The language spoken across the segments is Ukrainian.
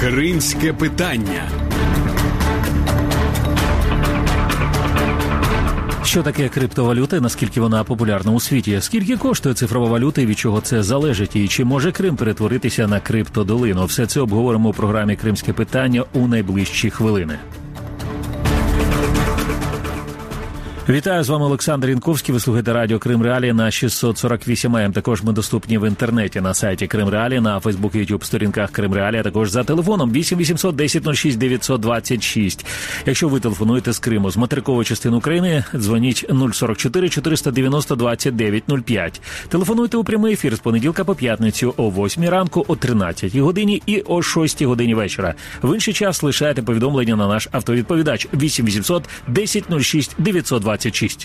Кримське питання. Що таке криптовалюта і наскільки вона популярна у світі? Скільки коштує цифрова валюта і від чого це залежить? І чи може Крим перетворитися на криптодолину? Все це обговоримо у програмі «Кримське питання» у найближчі хвилини. Вітаю, з вами Олександр Янковський. Ви слухаєте радіо Крим Реалії на 648 АМ. Також ми доступні в інтернеті на сайті Крим Реалії, на Фейсбук і Ютуб сторінках Крим Реалії, а також за телефоном 8 800 10 06 926. Якщо ви телефонуєте з Криму, з материкової частини України, дзвоніть 044 490 29 05. Телефонуйте у прямий ефір з понеділка по п'ятницю о 8 ранку, о 13 годині і о 6 годині вечора. В інший час лишайте повідомлення на наш автовідповідач 8 800 10 06 926.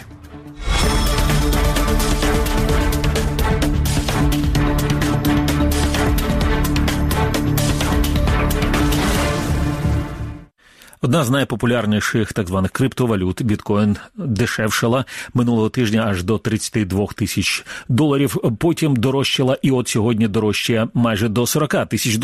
Одна з найпопулярніших так званих криптовалют, біткоін, дешевшала минулого тижня аж до $32 тисяч, потім дорожчала і от сьогодні дорожчає майже до $40 тисяч.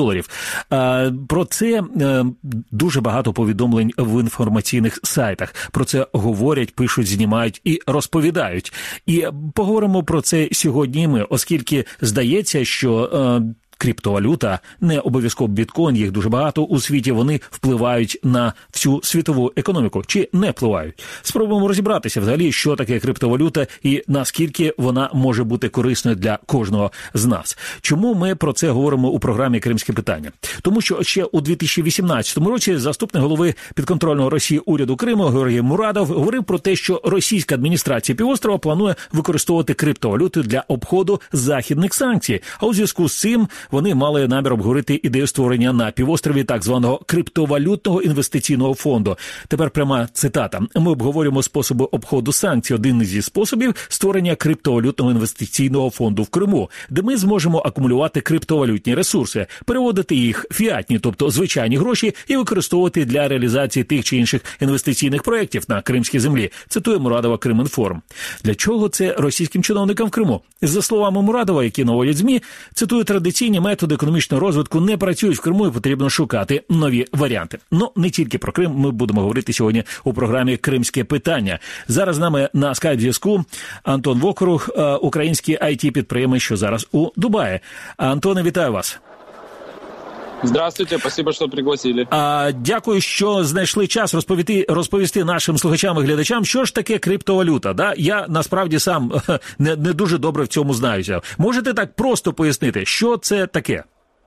Про це дуже багато повідомлень в інформаційних сайтах. Про це говорять, пишуть, знімають і розповідають. І поговоримо про це сьогодні ми, оскільки здається, що криптовалюта, не обов'язково біткоін, їх дуже багато у світі, вони впливають на всю світову економіку, чи не впливають. Спробуємо розібратися взагалі, що таке криптовалюта і наскільки вона може бути корисною для кожного з нас. Чому ми про це говоримо у програмі «Кримське питання»? Тому що ще у 2018 році заступник голови підконтрольного Росії уряду Криму Георгій Мурадов говорив про те, що російська адміністрація півострова планує використовувати криптовалюту для обходу західних санкцій. А у зв'язку з цим вони мали намір обговорити ідею створення на півострові так званого криптовалютного інвестиційного фонду. Тепер пряма цитата. Ми обговорюємо способи обходу санкцій. Один зі способів – створення криптовалютного інвестиційного фонду в Криму, де ми зможемо акумулювати криптовалютні ресурси, переводити їх фіатні, тобто звичайні гроші, і використовувати для реалізації тих чи інших інвестиційних проєктів на кримській землі, цитує Мурадова Кримінформ. Для чого це російським чиновникам в Криму? За словами Мурадова, які наводять ЗМІ, цитую, традиційні методи економічного розвитку не працюють в Криму і потрібно шукати нові варіанти. Ну, не тільки про Крим ми будемо говорити сьогодні у програмі «Кримське питання». Зараз з нами на скайп-зв'язку Антон Вокрух, український IT-підприємець, що зараз у Дубаї. Антоне, вітаю вас. Здравствуйте, спасибо, що пригласили. Дякую, що знайшли час розповісти нашим слухачам і глядачам, що ж таке криптовалюта. Да? Я насправді сам не дуже добре в цьому знаюся. Можете так просто пояснити, що це таке?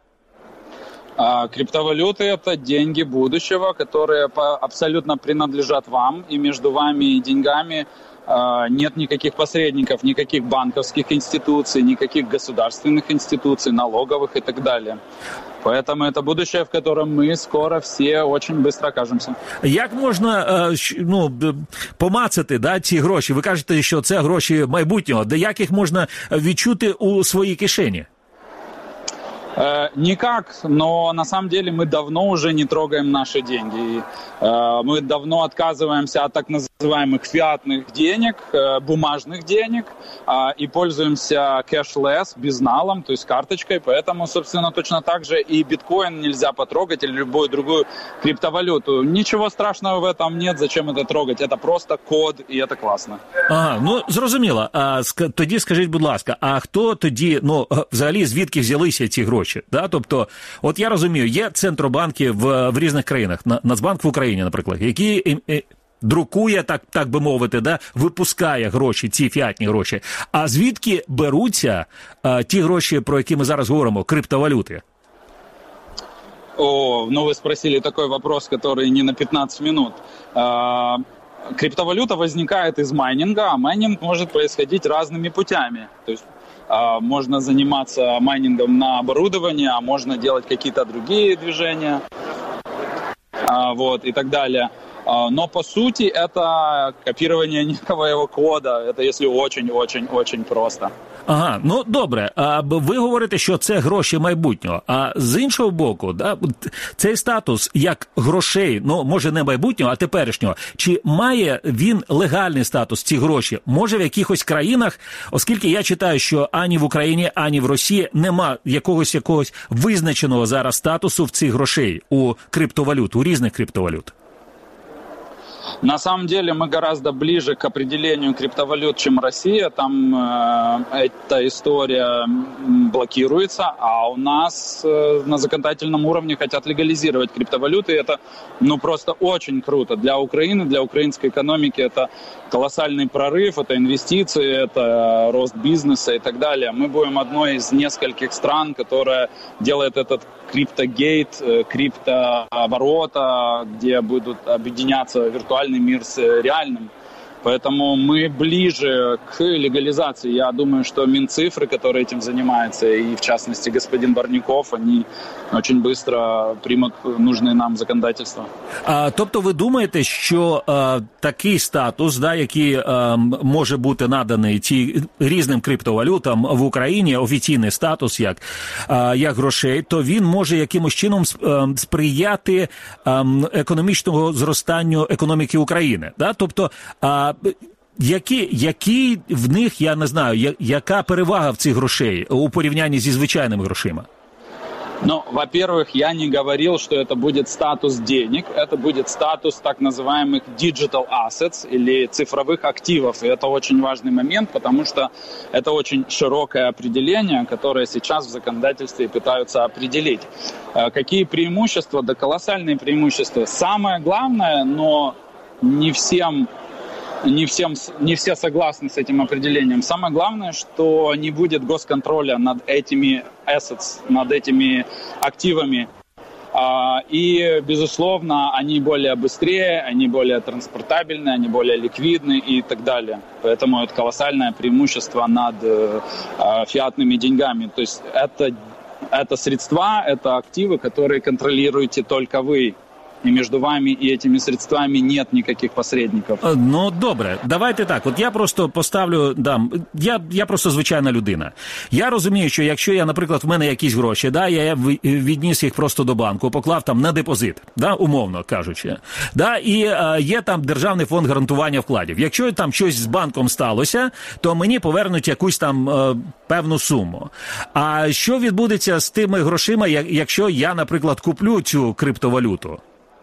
Криптовалюты – это деньги будущего, которые абсолютно принадлежат вам, и между вами и деньгами нет никаких посредников, никаких банковских институций, никаких государственных институций, налоговых и так далее. Поэтому это будущее, в котором мы скоро все очень быстро окажемся. Як можна помацати ці гроші? Ви кажете, що це гроші майбутнього. Де як їх можна відчути у своїй кишені? Никак, но на самом деле мы давно уже не трогаем наши деньги. Мы давно отказываемся от так называемых фиатных денег, бумажных денег, и пользуемся кэшлесс, безналом, то есть карточкой. Поэтому, собственно, точно так же и биткоин нельзя потрогать или любую другую криптовалюту. Ничего страшного в этом нет, зачем это трогать. Это просто код, и это классно. Ага, зрозуміло. Тоді скажіть, будь ласка, а хто тоді, взагалі, звідки взялися ці гроші? Да? Тобто, от я розумію, є центробанки в різних країнах, Нацбанк в Україні, наприклад, який друкує, так би мовити, да, випускає гроші, ці фіатні гроші. А звідки беруться ті гроші, про які ми зараз говоримо, криптовалюти? Вы спросили такой вопрос, который не на 15 минут. Криптовалюта возникает из майнинга, а майнинг может происходить разными путями. То есть можно заниматься майнингом на оборудовании, а можно делать какие-то другие движения, и так далее. Но по сути это копирование некого кода, это если очень-очень-очень просто. Ага, ну добре. А ви говорите, що це гроші майбутнього. А з іншого боку, да, цей статус як грошей, ну може не майбутнього, а теперішнього, чи має він легальний статус, ці гроші? Може в якихось країнах, оскільки я читаю, що ані в Україні, ані в Росії нема якогось визначеного зараз статусу в цих грошей у криптовалют, у різних криптовалют. На самом деле мы гораздо ближе к определению криптовалют, чем Россия. Там эта история блокируется, а у нас на законодательном уровне хотят легализировать криптовалюты. И это просто очень круто. Для Украины, для украинской экономики это колоссальный прорыв, это инвестиции, это рост бизнеса и так далее. Мы будем одной из нескольких стран, которая делает этот криптогейт, криптоворота, где будут объединяться виртуальный мир с реальным. Поэтому мы ближе к легализации. Я думаю, что Минцифры, которые этим занимаются, и в частности господин Барнюков, они очень быстро примут нужные нам законодательства. Тобто ви думаєте, що такий статус, да, який може бути наданий різним криптовалютам в Україні, офіційний статус як грошей, то він може якимось чином сприяти економічному зростанню економіки України, да? Тобто які в них, я не знаю, яка перевага в цих грошей у порівнянні зі звичайними грошима? Ну, во-первых, я не говорил, что это будет статус денег, это будет статус так называемых digital assets или цифровых активов. И это очень важный момент, потому что это очень широкое определение, которое сейчас в законодательстве пытаются определить. Какие преимущества? Да колоссальные преимущества. Самое главное, но не все согласны с этим определением. Самое главное, что не будет госконтроля над этими assets, над этими активами. И, безусловно, они более быстрее, они более транспортабельны, они более ликвидны и так далее. Поэтому это колоссальное преимущество над фиатными деньгами. То есть это средства, это активы, которые контролируете только вы. І між вами і цими средствами нет ніяких посередників. Ну, добре, давайте так. От я просто поставлю, я просто звичайна людина. Я розумію, що якщо я, наприклад, в мене якісь гроші, да, я відніс їх просто до банку, поклав там на депозит, да, умовно кажучи, да, і є там Державний фонд гарантування вкладів. Якщо там щось з банком сталося, то мені повернуть якусь там певну суму. А що відбудеться з тими грошима, якщо я, наприклад, куплю цю криптовалюту?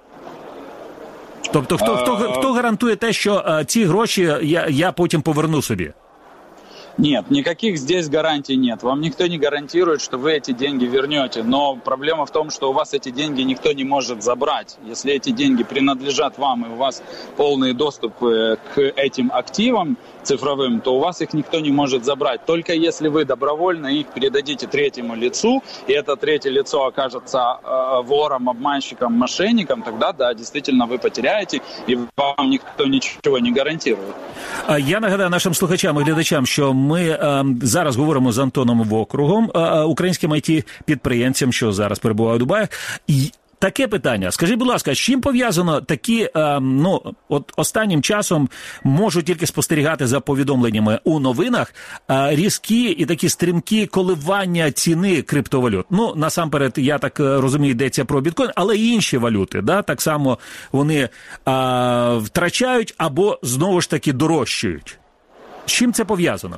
Тобто хто гарантує те, що ці гроші я потім поверну собі? Нет, никаких здесь гарантий нет. Вам никто не гарантирует, что вы эти деньги вернете. Но проблема в том, что у вас эти деньги никто не может забрать. Если эти деньги принадлежат вам, и у вас полный доступ к этим активам цифровым, то у вас их никто не может забрать. Только если вы добровольно их передадите третьему лицу, и это третье лицо окажется вором, обманщиком, мошенником, тогда, да, действительно вы потеряете, и вам никто ничего не гарантирует. Я нагадаю нашим слухачам і глядачам, що ми зараз говоримо з Антоном Вокругом, українським IT-підприємцем, що зараз перебуває у Дубаї. Таке питання. Скажіть, будь ласка, з чим пов'язано такі, от останнім часом можу тільки спостерігати за повідомленнями у новинах, різкі і такі стрімкі коливання ціни криптовалют. Ну, насамперед, я так розумію, йдеться про біткоін, але й інші валюти, да, так само вони втрачають або знову ж таки дорожчають. З чим це пов'язано?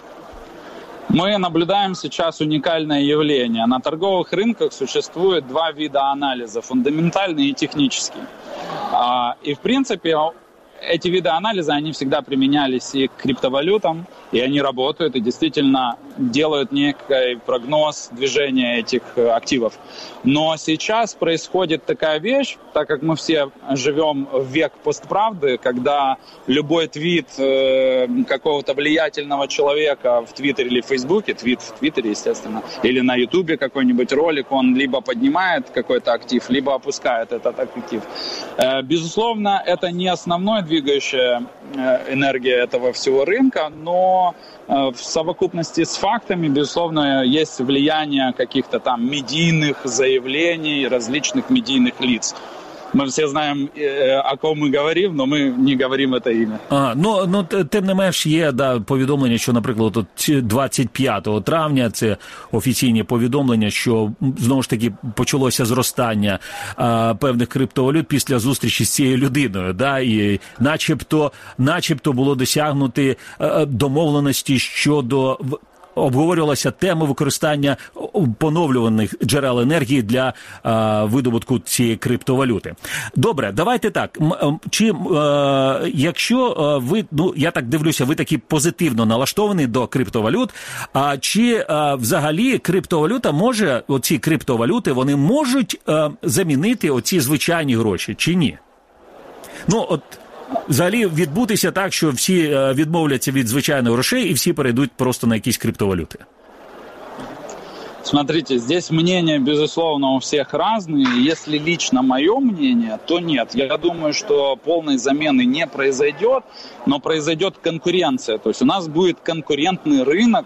Мы наблюдаем сейчас уникальное явление. На торговых рынках существует два вида анализа, фундаментальный и технический. И в принципе эти виды анализа, они всегда применялись и к криптовалютам, и они работают, и действительно делают некий прогноз движения этих активов. Но сейчас происходит такая вещь, так как мы все живем в век постправды, когда любой твит какого-то влиятельного человека в Твиттере или в Фейсбуке, твит в Твиттере, естественно, или на Ютубе какой-нибудь ролик, он либо поднимает какой-то актив, либо опускает этот актив. Безусловно, это не основной двигающая энергия этого всего рынка, но в совокупности с фактами, безусловно, есть влияние каких-то там медийных заявлений, различных медийных лиц. мы все знаем, о ком мы говорим, но мы не говорим это имя. Ну, тим не менш є повідомлення, що, наприклад, 25 травня, це офіційні повідомлення, що, знову ж таки, почалося зростання певних криптовалют після зустрічі з цією людиною, і начебто було досягнути домовленості щодо... Обговорювалася тема використання поновлюваних джерел енергії для видобутку цієї криптовалюти. Добре, давайте так. Якщо ви, я так дивлюся, ви такі позитивно налаштовані до криптовалют, чи взагалі криптовалюта може, оці криптовалюти, вони можуть замінити оці звичайні гроші, чи ні? Взагалі відбутися так, що всі відмовляться від звичайних грошей і всі перейдуть просто на якісь криптовалюти? Смотрите, здесь мнения, безусловно, у всех разные. Если лично мое мнение, то нет. Я думаю, что полной замены не произойдет, но произойдет конкуренция. То есть у нас будет конкурентный рынок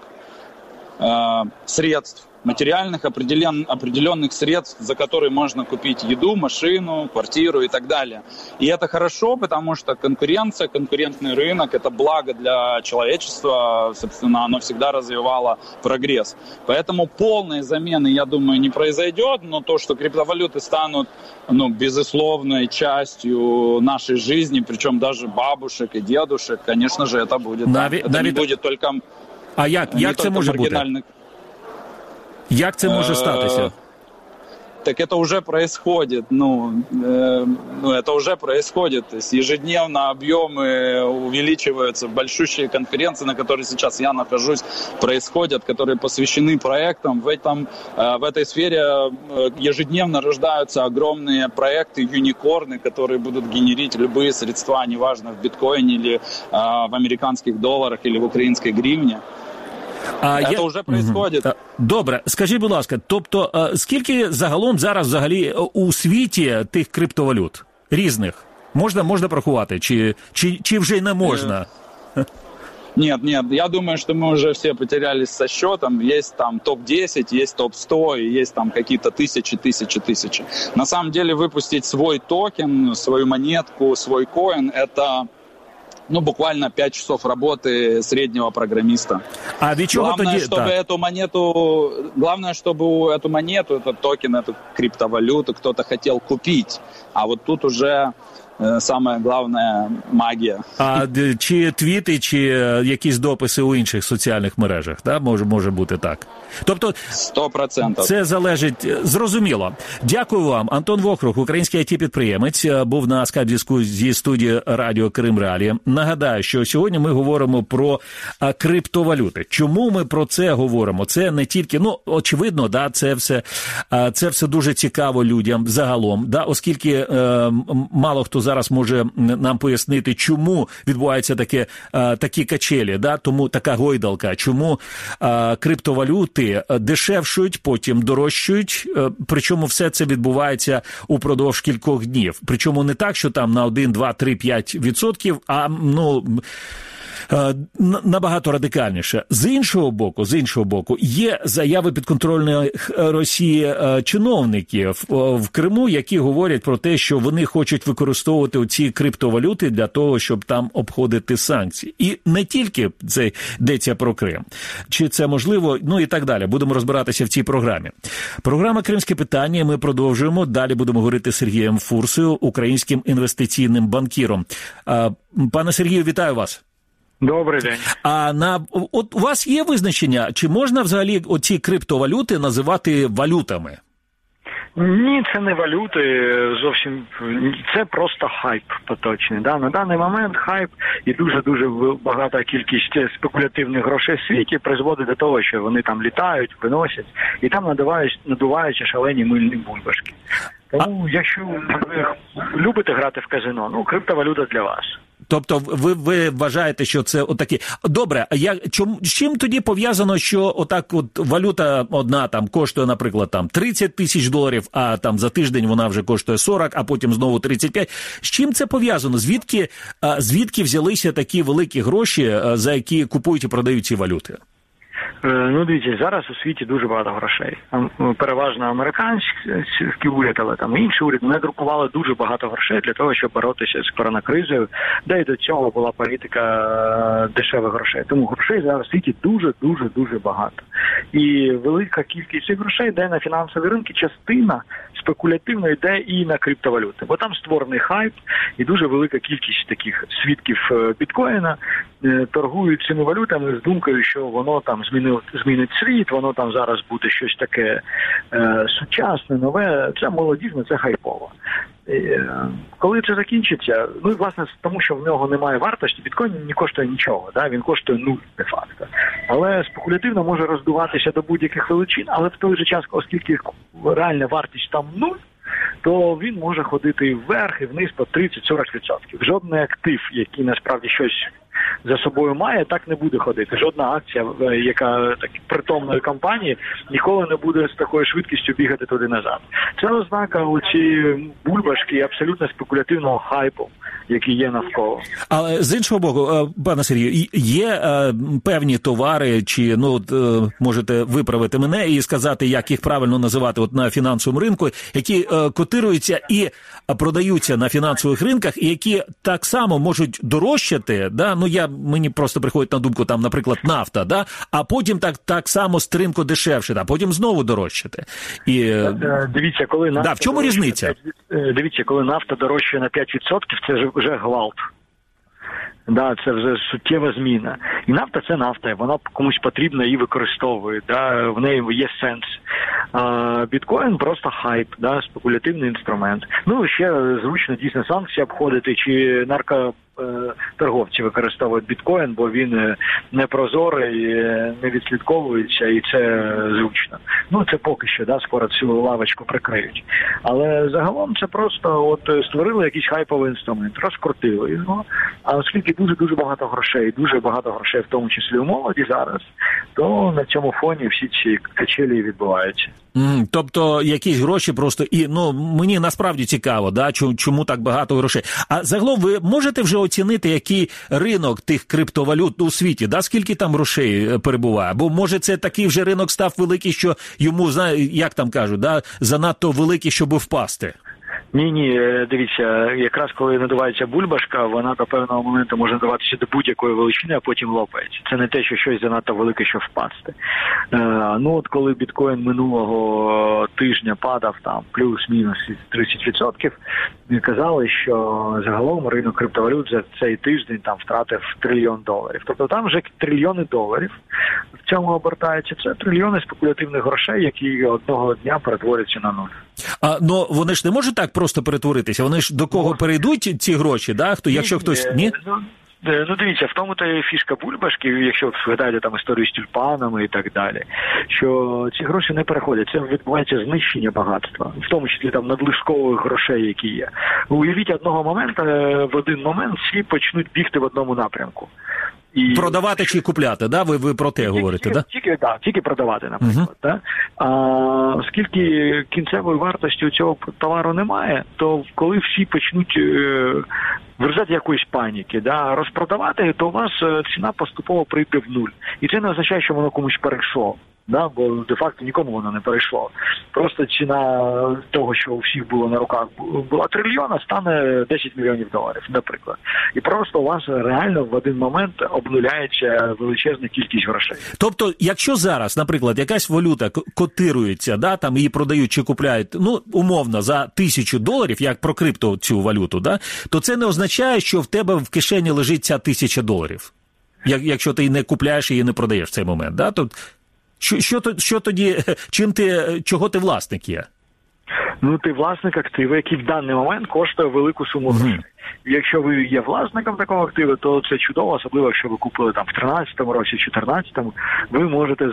средств, материальных определенных средств, за которые можно купить еду, машину, квартиру и так далее. И это хорошо, потому что конкуренция, конкурентный рынок – это благо для человечества, собственно, оно всегда развивало прогресс. Поэтому полной замены, я думаю, не произойдет, но то, что криптовалюты станут, безусловной частью нашей жизни, причем даже бабушек и дедушек, конечно же, это будет. Это не будет только... А як це може бути? Як це може статися? Так это уже происходит. Это уже происходит. То есть ежедневно объемы увеличиваются. Большущие конференции, на которых сейчас я нахожусь, происходят, которые посвящены проектам. В этой сфере ежедневно рождаются огромные проекты, юникорны, которые будут генерить любые средства, неважно в биткоине или в американских долларах или в украинской гривне. Це вже відбувається. Добре, скажіть, будь ласка, тобто скільки загалом зараз взагалі у світі тих криптовалют різних? Можна порахувати, чи вже не можна? Нет, я думаю, что мы уже все потерялись со счетом. Есть там топ-10, есть топ-100, и есть там какие-то тысячи. На самом деле выпустить свой токен, свою монетку, свой коин – это... буквально 5 часов работы среднего программиста. А від чого главное, тоді? Главное, чтобы эту монету, этот токен, эту криптовалюту кто-то хотел купить. А вот тут уже саме головне магія. А чи твіти, чи якісь дописи у інших соціальних мережах, да? Може бути так. Тобто 100%. Це залежить, зрозуміло. Дякую вам. Антон Вохрух, український IT-підприємець, був на скайп-зв'язку зі студії Радіо Крим Реалії. Нагадаю, що сьогодні ми говоримо про криптовалюти. Чому ми про це говоримо? Це не тільки, очевидно, да, це все дуже цікаво людям загалом, да, оскільки мало хто зараз може нам пояснити, чому відбуваються такі качелі, да, тому така гойдалка, чому криптовалюти дешевшують, потім дорожчають, причому все це відбувається упродовж кількох днів. Причому не так, що там на 1, 2, 3, 5%, а, набагато радикальніше. З іншого боку, є заяви підконтрольних Росії чиновників в Криму, які говорять про те, що вони хочуть використовувати оці криптовалюти для того, щоб там обходити санкції. І не тільки це йдеться про Крим. Чи це можливо? І так далі. Будемо розбиратися в цій програмі. Програма «Кримське питання». Ми продовжуємо. Далі будемо говорити з Сергієм Фурсою, українським інвестиційним банкіром. Пане Сергію, вітаю вас. Добрий день. От у вас є визначення, чи можна взагалі оці криптовалюти називати валютами? Ні, це не валюти зовсім, це просто хайп поточний. Да? На даний момент хайп і дуже-дуже багата кількість спекулятивних грошей в світі призводить до того, що вони там літають, виносять, і там надуваються шалені мильні бульбашки. Тому, якщо ви любите грати в казино, криптовалюта для вас. Тобто ви вважаєте, що це отакі... Добре, а з чим тоді пов'язано, що отак от валюта одна там коштує, наприклад, там $30 тисяч, а там за тиждень вона вже коштує 40, а потім знову 35. З чим це пов'язано? Звідки взялися такі великі гроші, за які купують і продають ці валюти? Ну, дивіться, зараз у світі дуже багато грошей. Переважно американський уряд, але там інший уряд, вони друкували дуже багато грошей для того, щоб боротися з коронакризою, де й до цього була політика дешевих грошей. Тому грошей зараз у світі дуже багато. І велика кількість цих грошей йде на фінансові ринки, частина спекулятивно йде і на криптовалюти. Бо там створений хайп, і дуже велика кількість таких свідків біткоїна торгують цими валютами з думкою, що воно там змінить світ, воно там зараз буде щось таке сучасне, нове. Це молодіжне, це хайпово. Коли це закінчиться, ну і власне тому, що в нього немає вартості, біткоін не коштує нічого, да? Він коштує нуль де-факто. Але спекулятивно може роздуватися до будь-яких величин, але в той же час, оскільки реальна вартість там нуль, то він може ходити і вверх, і вниз по 30-40%. Жодний актив, який насправді щось за собою має, так не буде ходити. Жодна акція, яка так притомної компанії, ніколи не буде з такою швидкістю бігати туди-назад. Це ознака оці бульбашки абсолютно спекулятивного хайпу, який є навколо. Але з іншого боку, пане Сергію, є певні товари, чи можете виправити мене і сказати, як їх правильно називати на фінансовому ринку, які котируються і продаються на фінансових ринках, і які так само можуть дорожчати, да? Мені просто приходить на думку, там, наприклад, нафта, да? А потім так само стрімко дешевше, а потім знову дорожчати. Дивіться, коли нафта... в чому різниця? Дивіться, коли нафта дорожчає на 5%, це вже гвалт. Да, це вже суттєва зміна. І нафта – це нафта, вона комусь потрібна, її використовують, да, в неї є сенс. Біткоін – просто хайп, да, спекулятивний інструмент. Ну, ще зручно дійсно санкції обходити, чи наркоторговці використовують біткоін, бо він не прозорий, не відслідковується, і це зручно. Ну, це поки що, да, скоро цю лавочку прикриють. Але загалом це просто створили якийсь хайповий інструмент, розкрутили його, а оскільки дуже багато грошей, в тому числі у молоді зараз, то на цьому фоні всі ці качелі відбуваються. Тобто якісь гроші просто, і мені насправді цікаво, да, чому так багато грошей. А загалом ви можете вже оцінити, який ринок тих криптовалют у світі, да, скільки там грошей перебуває? Бо може це такий вже ринок став великий, що йому, як там кажуть, да, занадто великий, щоб впасти? Ні, дивіться, якраз коли надувається бульбашка, вона до певного моменту може надаватися до будь-якої величини, а потім лопається. Це не те, що щось занадто велике, щоб впасти. Коли біткоін минулого тижня падав там плюс-мінус 30%, казали, що загалом ринок криптовалют за цей тиждень там втратив $1 трильйон. Тобто там вже трильйони доларів в цьому обертаються. Це трильйони спекулятивних грошей, які одного дня перетворяться на нуль. Вони ж не можуть так просто перетворитися. Вони ж до кого перейдуть ці гроші, да? Якщо хтось... Ні? Ну, дивіться, в тому-то є фішка бульбашки, якщо згадаєте там історію з тюльпанами і так далі, що ці гроші не переходять, це відбувається знищення багатства, в тому числі там надлишкових грошей, які є. Уявіть в один момент всі почнуть бігти в одному напрямку. Продавати чи купляти, да? Ви про те говорите, да? Тільки продавати, наприклад. Да? А оскільки кінцевої вартості у цього товару немає, то коли всі почнуть виражати якоїсь паніки, да, розпродавати, то у вас ціна поступово прийде в нуль. І це не означає, що воно комусь перейшло. Да, бо де-факто нікому воно не перейшло. Просто ціна того, що у всіх було на руках, була трильйона, стане $10 мільйонів, наприклад. І просто у вас реально в один момент обнуляється величезна кількість грошей. Тобто, якщо зараз, наприклад, якась валюта котирується, да, там її продають чи купляють, умовно, за $1000, як про крипто цю валюту, да, то це не означає, що в тебе в кишені лежить ця $1000. Якщо ти не купляєш і не продаєш в цей момент, да, то що тоді, чого ти власник є? Ти власник активу, який в даний момент коштує велику суму грошей. Якщо ви є власником такого активу, то це чудово, особливо, якщо ви купили там в 13-му році, 14-му, ви можете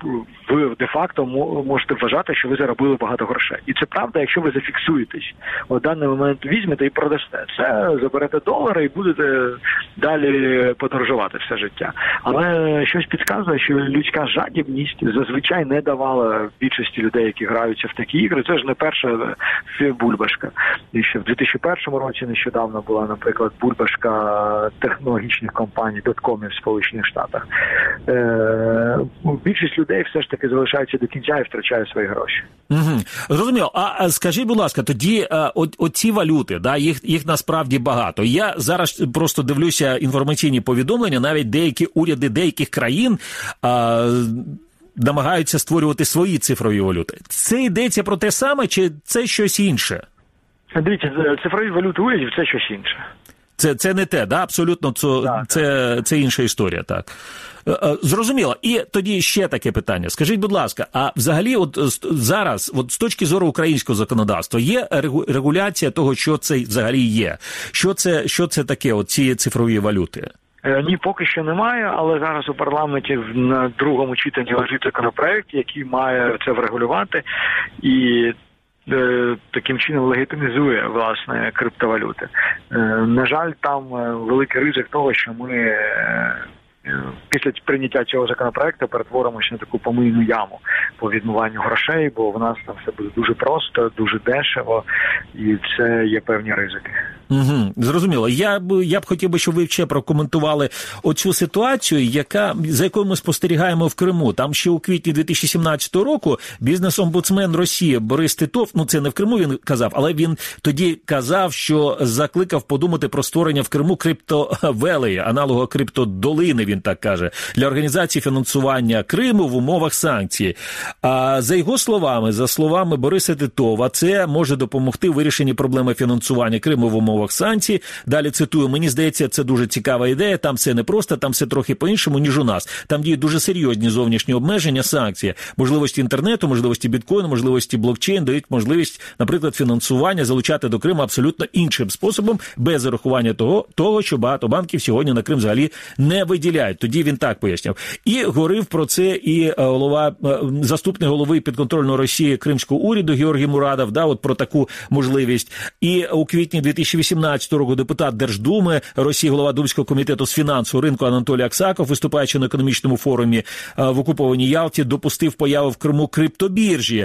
ви де-факто можете вважати, що ви заробили багато грошей. І це правда, якщо ви зафіксуєтесь. В даний момент візьмете і продасте. Це заберете долари і будете далі подорожувати все життя. Але щось підказує, що людська жадібність зазвичай не давала більшості людей, які граються в такі ігри. Це ж не перша бульбашка. І ще в 2001 році нещодавно нещодавно була, наприклад, бульбашка технологічних компаній, доткомів в Сполучених Штатах. Більшість людей все ж таки залишаються до кінця і втрачає свої гроші. Угу. Зрозуміло. А скажіть, будь ласка, тоді оці валюти, да, їх насправді багато. Я зараз просто дивлюся інформаційні повідомлення, навіть деякі уряди деяких країн намагаються створювати свої цифрові валюти. Це йдеться про те саме, чи це щось інше? Дивіться, цифрові валюти урядів – це щось інше. Це не те, да? Абсолютно, це інша історія, так. Зрозуміло. І тоді ще таке питання. Скажіть, будь ласка, а взагалі от зараз, от з точки зору українського законодавства, є регуляція того, що це взагалі є? Що це таке, от ці цифрові валюти? Ні, поки що немає, але зараз у парламенті на другому читанні лежить законопроект, який має це врегулювати і таким чином легітимізує, власне, криптовалюти. На жаль, там великий ризик того, що ми після прийняття цього законопроекту перетворимося на таку помийну яму по відмиванню грошей, бо в нас там все буде дуже просто, дуже дешево, і це є певні ризики. Угу, зрозуміло. Я б хотів би, щоб ви ще прокоментували оцю ситуацію, за якою ми спостерігаємо в Криму. Там ще у квітні 2017 року бізнес-омбудсмен Росії Борис Титов, це не в Криму він казав, але він тоді казав, що закликав подумати про створення в Криму криптовелеї, аналогу криптодолини, він так каже, для організації фінансування Криму в умовах санкцій. А за його словами, за словами Бориса Титова, це може допомогти у вирішенні проблеми фінансування Криму в умовах санкцій. Далі цитую, мені здається, це дуже цікава ідея, там все непросто, там все трохи по-іншому, ніж у нас. Там діють дуже серйозні зовнішні обмеження, санкції. Можливості інтернету, можливості біткоїну, можливості блокчейн дають можливість, наприклад, фінансування залучати до Криму абсолютно іншим способом, без зарахування того, що багато банків сьогодні на Крим взагалі не виділяють. Тоді він так пояснював. І говорив про це і заступник голови підконтрольного Росії Кримського уряду Георгій Мурадов, от про таку можливість. І у квітні 2018 року депутат Держдуми Росії, голова Думського комітету з фінансового ринку Анатолій Аксаков, виступаючи на економічному форумі в окупованій Ялті, допустив появу в Криму криптобіржі,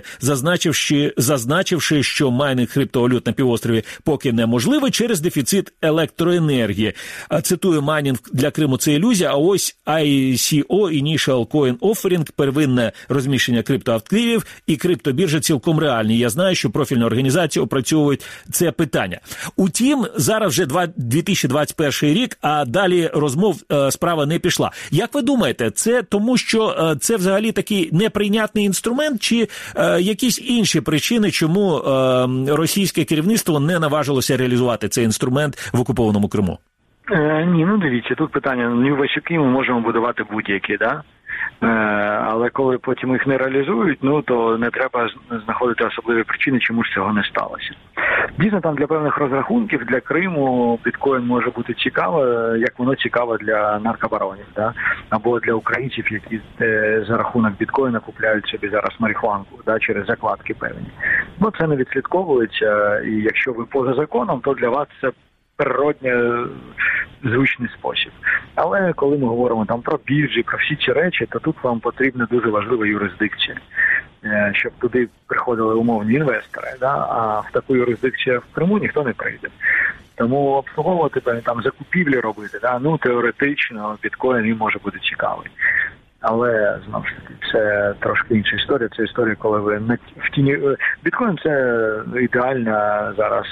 зазначивши, що майнинг криптовалют на півострові поки неможливий через дефіцит електроенергії. Цитую, майнинг для Криму – це ілюзія, а ось ICO, Initial Coin Offering, первинне розміщення криптоактивів і криптобіржа цілком реальні. Я знаю, що профільні організації опрацьовують це питання. Утім, зараз вже 2021 рік, а далі розмов справа не пішла. Як ви думаєте, це тому, що це взагалі такий неприйнятний інструмент, чи якісь інші причини, чому російське керівництво не наважилося реалізувати цей інструмент в окупованому Криму? Ні, дивіться, тут питання, Васюки ми можемо будувати будь-які, да? Але коли потім їх не реалізують, то не треба знаходити особливі причини, чому ж цього не сталося. Дійсно, там для певних розрахунків, для Криму біткоін може бути цікаво, як воно цікаво для наркобаронів, да? Або для українців, які за рахунок біткоїна купляють собі зараз марихуанку, да? Через закладки певні. Бо це не відслідковується, і якщо ви поза законом, то для вас це природньо звичний спосіб. Але коли ми говоримо там про біржі, про всі ці речі, то тут вам потрібна дуже важлива юрисдикція, щоб туди приходили умовні інвестори, да? А в таку юрисдикцію в Криму ніхто не прийде. Тому обслуговувати там закупівлі робити, да? Теоретично біткоін і може бути цікавий. Але, знову ж таки, це трошки інша історія. Це історія, коли ви в тіні... Біткоін – це ідеальна зараз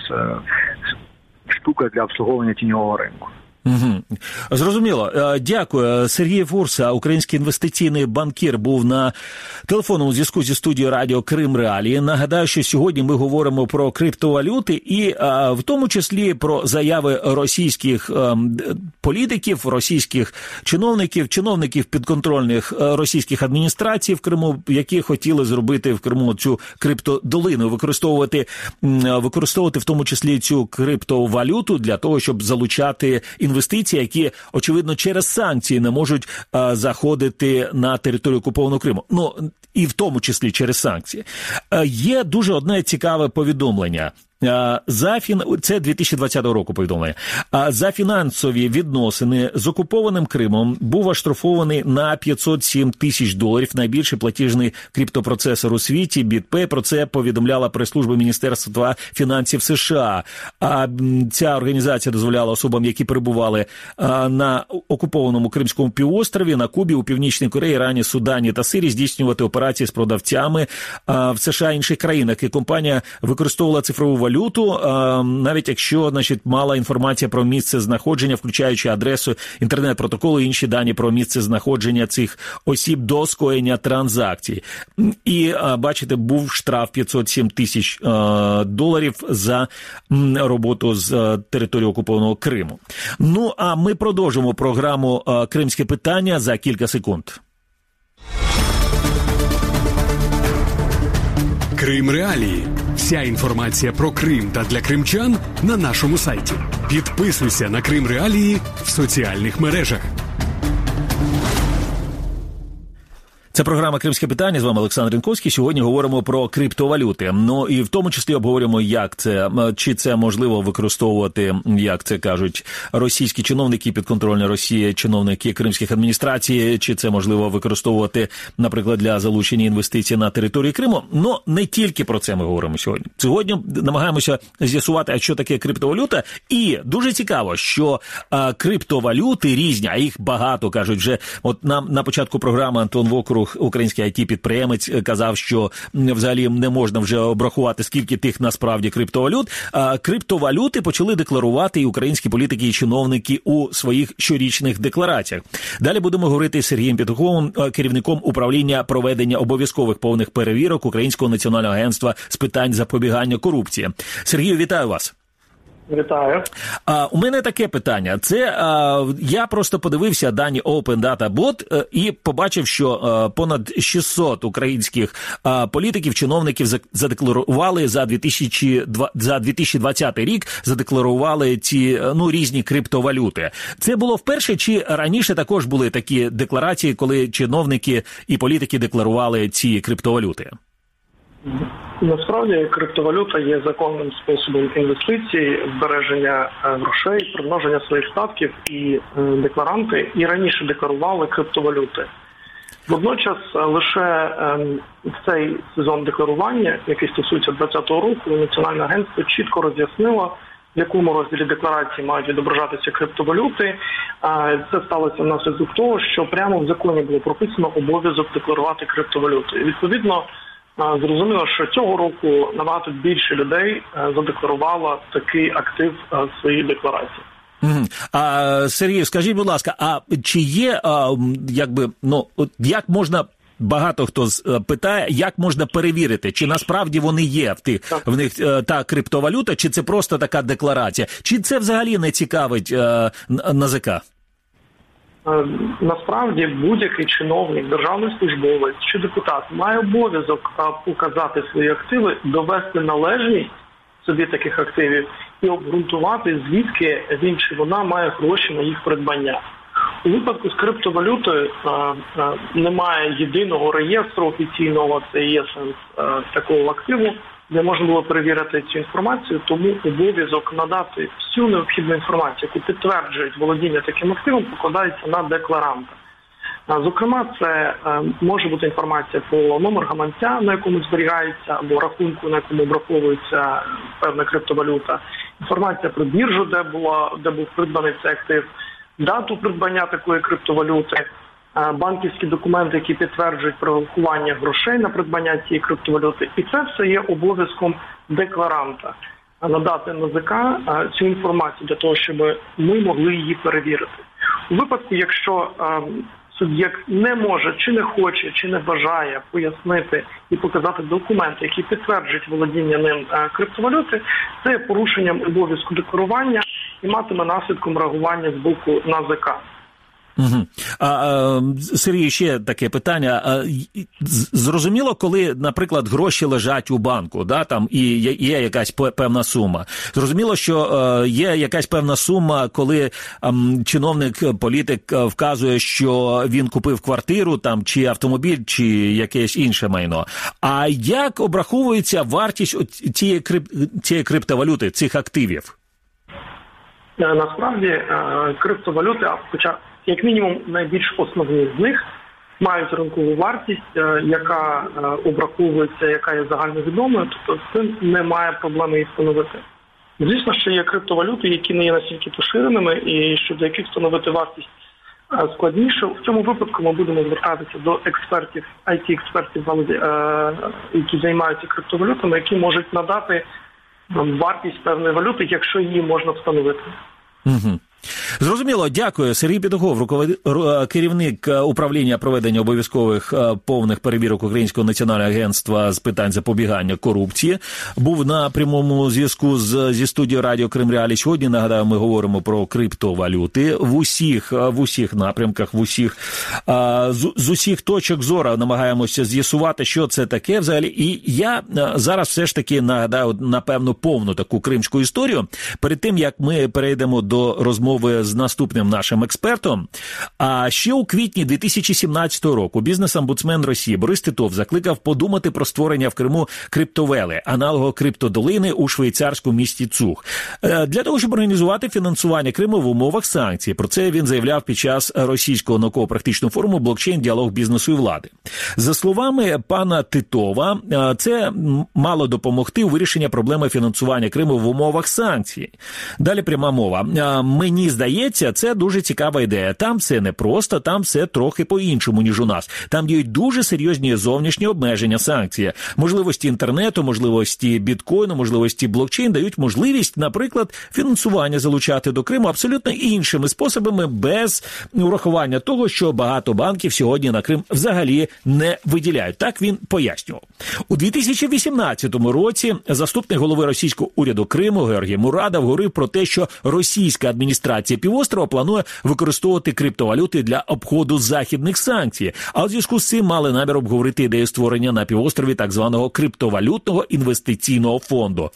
штука для обслуговування тіньового ринку. Угу. Зрозуміло. Дякую. Сергій Фурса, український інвестиційний банкір, був на телефонному зв'язку зі студією радіо Крим Реалії. Нагадаю, що сьогодні ми говоримо про криптовалюти і в тому числі про заяви російських політиків, російських чиновників підконтрольних російських адміністрацій в Криму, які хотіли зробити в Криму цю криптодолину, використовувати в тому числі цю криптовалюту для того, щоб залучати інвестиції, які, очевидно, через санкції не можуть заходити на територію окупованого Криму. І в тому числі через санкції. Є дуже одне цікаве повідомлення. Це 2020 року повідомлення. За фінансові відносини з окупованим Кримом був оштрафований на $507 тисяч. Найбільший платіжний криптопроцесор у світі BitPay. Про це повідомляла прес-служба Міністерства фінансів США. Ця організація дозволяла особам, які перебували на окупованому Кримському півострові, на Кубі, у Північній Кореї, Ірані, Судані та Сирії здійснювати операції з продавцями в США і інших країнах. І компанія використовувала цифрову валюту, навіть якщо, мала інформація про місце знаходження, включаючи адресу, інтернет-протоколу і інші дані про місце знаходження цих осіб до скоєння транзакцій. І, бачите, був штраф $507 тисяч за роботу з території окупованого Криму. Ну, а ми продовжимо програму «Кримське питання» за кілька секунд. Крим Реалії. Вся інформація про Крим та для кримчан на нашому сайті. Підписуйся на Крим Реалії в соціальних мережах. Це програма «Кримське питання», з вами Олександр Рінковський. Сьогодні говоримо про криптовалюти. Ну і в тому числі обговорюємо, як це, чи це можливо використовувати, як це кажуть російські чиновники, підконтрольні Росії, чиновники кримських адміністрацій, чи це можливо використовувати, наприклад, для залучення інвестицій на території Криму. Ну, не тільки про це ми говоримо сьогодні. Сьогодні намагаємося з'ясувати, а що таке криптовалюта. І дуже цікаво, що криптовалюти різні, а їх багато, кажуть вже. От нам на початку програми Антон Вокруг, український IT-підприємець, казав, що взагалі не можна вже обрахувати, скільки тих насправді криптовалют. Криптовалюти почали декларувати і українські політики, і чиновники у своїх щорічних деклараціях. Далі будемо говорити з Сергієм Петуховим, керівником управління проведення обов'язкових повних перевірок Українського національного агентства з питань запобігання корупції. Сергію, вітаю вас. Вітаю. У мене таке питання. Це я просто подивився дані Open Data Bot і побачив, що понад 600 українських політиків, чиновників задекларували за 2020 рік, задекларували ці різні криптовалюти. Це було вперше, чи раніше також були такі декларації, коли чиновники і політики декларували ці криптовалюти? Насправді криптовалюта є законним способом інвестицій, збереження грошей, примноження своїх статків, і декларанти і раніше декларували криптовалюти. Водночас лише в цей сезон декларування, який стосується 2020 року, Національне агентство чітко роз'яснило, в якому розділі декларації мають відображатися криптовалюти. Це сталося внаслідок того, що прямо в законі було прописано обов'язок декларувати криптовалюту. І відповідно зрозуміло, що цього року набагато більше людей задекларувало такий актив в своїй декларації. Сергій, скажіть, будь ласка, а чи є, як можна, багато хто питає, як можна перевірити, чи насправді вони є в них та криптовалюта, чи це просто така декларація, чи це взагалі не цікавить НАЗК? Насправді будь-який чиновник, державний службовець чи депутат має обов'язок показати свої активи, довести належність собі таких активів і обґрунтувати, звідки він чи вона має гроші на їх придбання. У випадку з криптовалютою немає єдиного реєстру офіційного, це є сенс такого активу, де можна було перевірити цю інформацію, тому обов'язок надати всю необхідну інформацію, яку підтверджують володіння таким активом, покладається на декларанта. Зокрема, це може бути інформація про номер гаманця, на якому зберігається, або рахунку, на якому обраховується певна криптовалюта, інформація про біржу, де був придбаний цей актив, дату придбання такої криптовалюти, банківські документи, які підтверджують прорахування грошей на придбання цієї криптовалюти. І це все є обов'язком декларанта надати НАЗК цю інформацію для того, щоб ми могли її перевірити. У випадку, якщо суб'єкт не може, чи не хоче, чи не бажає пояснити і показати документи, які підтверджують володіння ним криптовалюти, це є порушенням обов'язку декларування і матиме наслідком реагування з боку НАЗК. Сергій, ще таке питання. Зрозуміло, коли, наприклад, гроші лежать у банку, да, там і є якась певна сума. Зрозуміло, що є якась певна сума, коли чиновник, політик вказує, що він купив квартиру, там, чи автомобіль, чи якесь інше майно. А як обраховується вартість цієї криптовалюти, цих активів? Насправді, криптовалюти, хоча як мінімум найбільш основні з них, мають ринкову вартість, яка обраховується, яка є загальновідомою, тобто з цим немає проблеми її встановити. Звісно, що є криптовалюти, які не є настільки поширеними і щодо яких встановити вартість складніше. В цьому випадку ми будемо звертатися до експертів, IT-експертів, які займаються криптовалютами, які можуть надати вартість певної валюти, якщо її можна встановити. Зрозуміло, дякую. Сергій Петухов, керівник управління проведення обов'язкових повних перевірок Українського національного агентства з питань запобігання корупції, був на прямому зв'язку зі студією Радіо Крим Реалії. Сьогодні, нагадаю, ми говоримо про криптовалюти в усіх напрямках, з усіх точок зору намагаємося з'ясувати, що це таке взагалі. І я зараз все ж таки нагадаю, напевно, повну таку кримську історію. Перед тим, як ми перейдемо до розмови з наступним нашим експертом. А ще у квітні 2017 року бізнес-омбудсмен Росії Борис Титов закликав подумати про створення в Криму криптовели, аналогу криптодолини у швейцарському місті Цух. Для того, щоб організувати фінансування Криму в умовах санкцій. Про це він заявляв під час російського науково-практичного форуму «Блокчейн. Діалог бізнесу і влади». За словами пана Титова, це мало допомогти у вирішенні проблеми фінансування Криму в умовах санкцій. Далі пряма мова. Мені здається, це дуже цікава ідея. Там все непросто, там все трохи по-іншому, ніж у нас. Там діють дуже серйозні зовнішні обмеження, санкції. Можливості інтернету, можливості біткоїну, можливості блокчейн дають можливість, наприклад, фінансування залучати до Криму абсолютно іншими способами, без урахування того, що багато банків сьогодні на Крим взагалі не виділяють. Так він пояснював. У 2018 році заступник голови російського уряду Криму Георгій Мурадов говорив про те, що російська адміністрація півострова планує використовувати криптовалюти для обходу західних санкцій. А у зв'язку з цим мали намір обговорити ідею створення на півострові так званого криптовалютного інвестиційного фонду.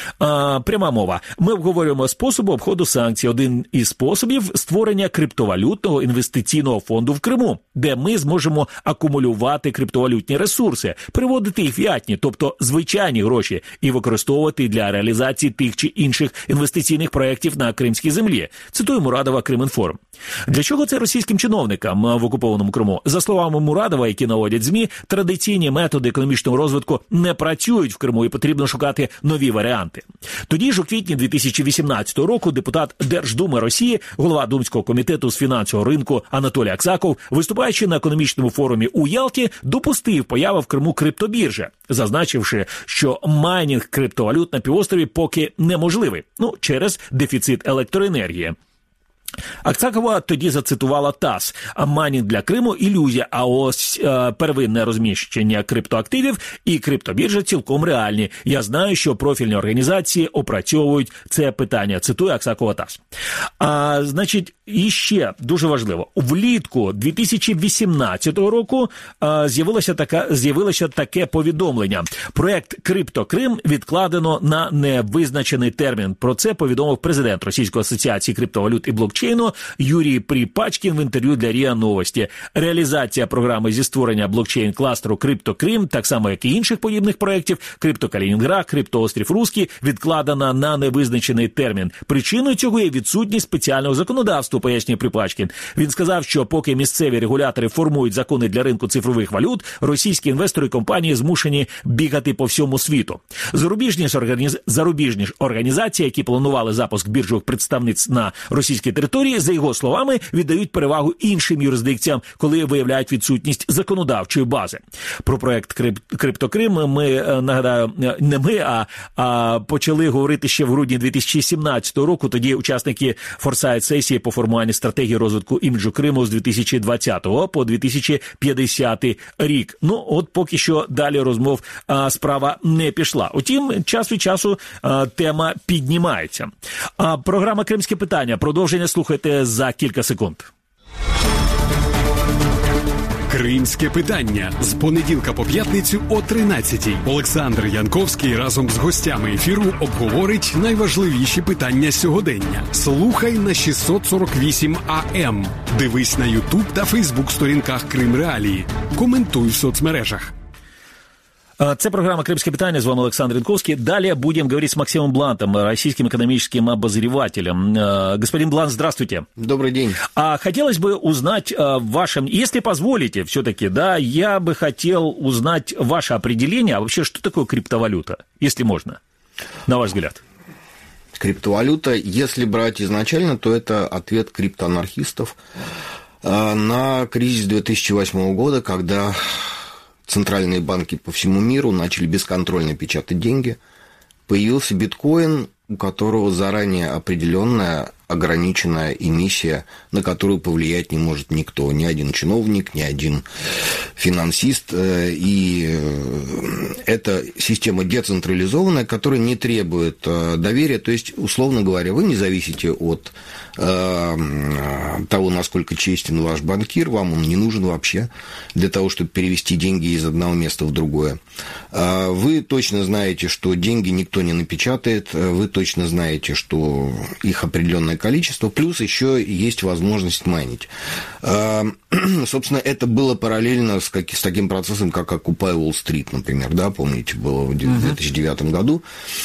Пряма мова. Ми обговорюємо способи обходу санкцій. Один із способів – створення криптовалютного інвестиційного фонду в Криму, де ми зможемо акумулювати криптовалютні ресурси, переводити їх фіатні, тобто звичайні гроші, і використовувати для реалізації тих чи інших інвестиційних проєктів на кримській землі. Цитую Мурадова Кримінформ. Для чого це російським чиновникам в окупованому Криму? За словами Мурадова, які наводять ЗМІ, традиційні методи економічного розвитку не працюють в Криму і потрібно шукати нові варіанти. Тоді ж у квітні 2018 року депутат Держдуми Росії, голова Думського комітету з фінансового ринку Анатолій Аксаков, виступаючи на економічному форумі у Ялті, допустив появу в Криму криптобіржі, зазначивши, що майнінг криптовалют на півострові поки неможливий, через дефіцит електроенергії. Аксакова тоді зацитувала ТАСС. «Майнінг для Криму – ілюзія, а ось первинне розміщення криптоактивів і криптобіржа цілком реальні. Я знаю, що профільні організації опрацьовують це питання», цитує Аксакова ТАСС. Значить, і ще дуже важливо. Влітку 2018 року з'явилося таке повідомлення. Проект «Криптокрим» відкладено на невизначений термін. Про це повідомив президент Російської асоціації криптовалют і блокчейну Юрій Припачкін в інтерв'ю для РІА Новості. Реалізація програми зі створення блокчейн-кластеру «Криптокрим», так само як і інших подібних проєктів «Криптокалінінград», «Криптоострів Руський» відкладена на невизначений термін. Причиною цього є відсутність спеціального законодавства, пояснює Припачкін. Він сказав, що поки місцеві регулятори формують закони для ринку цифрових валют, російські інвестори і компанії змушені бігати по всьому світу. Зарубіжні ж організації, які планували запуск біржових представництв на російській території, за його словами, віддають перевагу іншим юрисдикціям, коли виявляють відсутність законодавчої бази. Про проект «Криптокрим» ми, нагадаю, не ми, а почали говорити ще в грудні 2017 року. Тоді учасники форсайт-сесії по формуванню стратегії розвитку іміджу Криму з 2020 по 2050 рік. От поки що далі розмов справа не пішла. Утім, час від часу тема піднімається. Програма «Кримське питання». Продовження слухайте за кілька секунд. Кримське питання з понеділка по п'ятницю о 13-й. Олександр Янковський разом з гостями ефіру обговорить найважливіші питання сьогодення. Слухай на 648 АМ. Дивись на Ютуб та Фейсбук сторінках Крим Реалії. Коментуй в соцмережах. Це программа «Крымские питания». С вами Александр Янковский. Далее будем говорить с Максимом Блантом, российским экономическим обозревателем. Господин Блант, здравствуйте. Добрый день. Хотелось бы узнать вашем, если позволите все-таки, да, я бы хотел узнать ваше определение, а вообще, что такое криптовалюта, если можно, на ваш взгляд? Криптовалюта, если брать изначально, то это ответ криптоанархистов на кризис 2008 года, когда центральные банки по всему миру начали бесконтрольно печатать деньги. Появился биткоин, у которого заранее определенная ограниченная эмиссия, на которую повлиять не может никто, ни один чиновник, ни один финансист. И это система децентрализованная, которая не требует доверия. То есть, условно говоря, вы не зависите от того, насколько честен ваш банкир, вам он не нужен вообще для того, чтобы перевести деньги из одного места в другое. Вы точно знаете, что деньги никто не напечатает, вы точно знаете, что их определенное количество, плюс еще есть возможность майнить. Собственно, это было параллельно с таким процессом, как Occupy Wall Street, например, да, помните, было в 2009 году.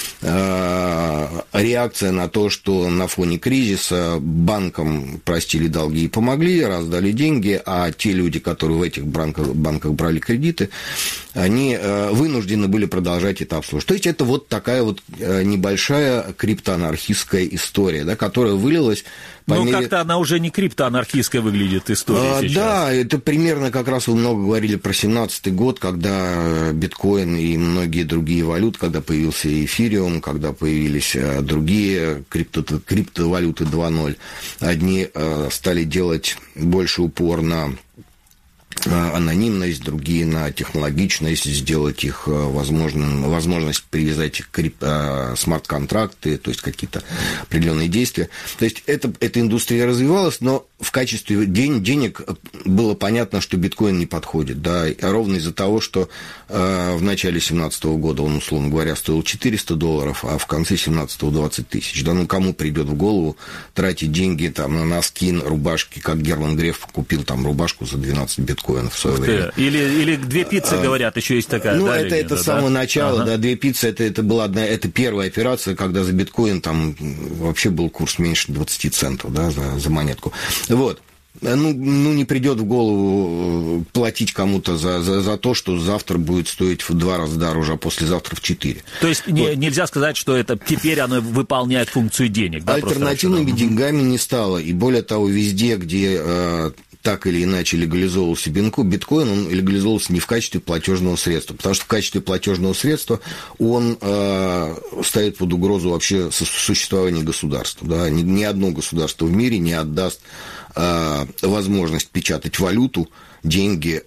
Реакция на то, что на фоне кризиса банкам простили долги и помогли, раздали деньги, а те люди, которые в этих банках брали кредиты, они вынуждены были продолжать это обслуживать. То есть, это вот такая вот небольшая криптоанархистская история, да, которая вылилась по мере... как-то она уже не криптоанархистская выглядит история сейчас. Да, это примерно как раз вы много говорили про 2017 год, когда биткоин и многие другие валюты, когда появился эфириум, когда появились другие криптовалюты 2.0, одни стали делать больше упор на анонимность, другие на технологичность, сделать их возможность привязать к смарт-контракты, то есть какие-то определенные действия. То есть эта индустрия развивалась, но в качестве денег было понятно, что биткоин не подходит, да, ровно из-за того, что в начале 2017 года он, условно говоря, стоил $400, а в конце 2017 20 тысяч. Да, ну кому придет в голову тратить деньги там на носки, рубашки, как Герман Греф купил там рубашку за 12 биткоинов в свое время. Или две пиццы, говорят, еще есть такая. Ну, да, это с самого начала, да, две пиццы, это была это первая операция, когда за биткоин там вообще был курс меньше 20 центов, да, за монетку. Вот. Ну, не придет в голову платить кому-то за то, что завтра будет стоить в 2 раза дороже, а послезавтра в 4. То есть нельзя сказать, что это теперь оно выполняет функцию денег, да? Альтернативными деньгами не стало. И более того, везде, где так или иначе легализовывался биткоин, он легализовывался не в качестве платежного средства, потому что в качестве платежного средства он ставит под угрозу вообще существование государства. Да? Ни одно государство в мире не отдаст возможность печатать валюту, деньги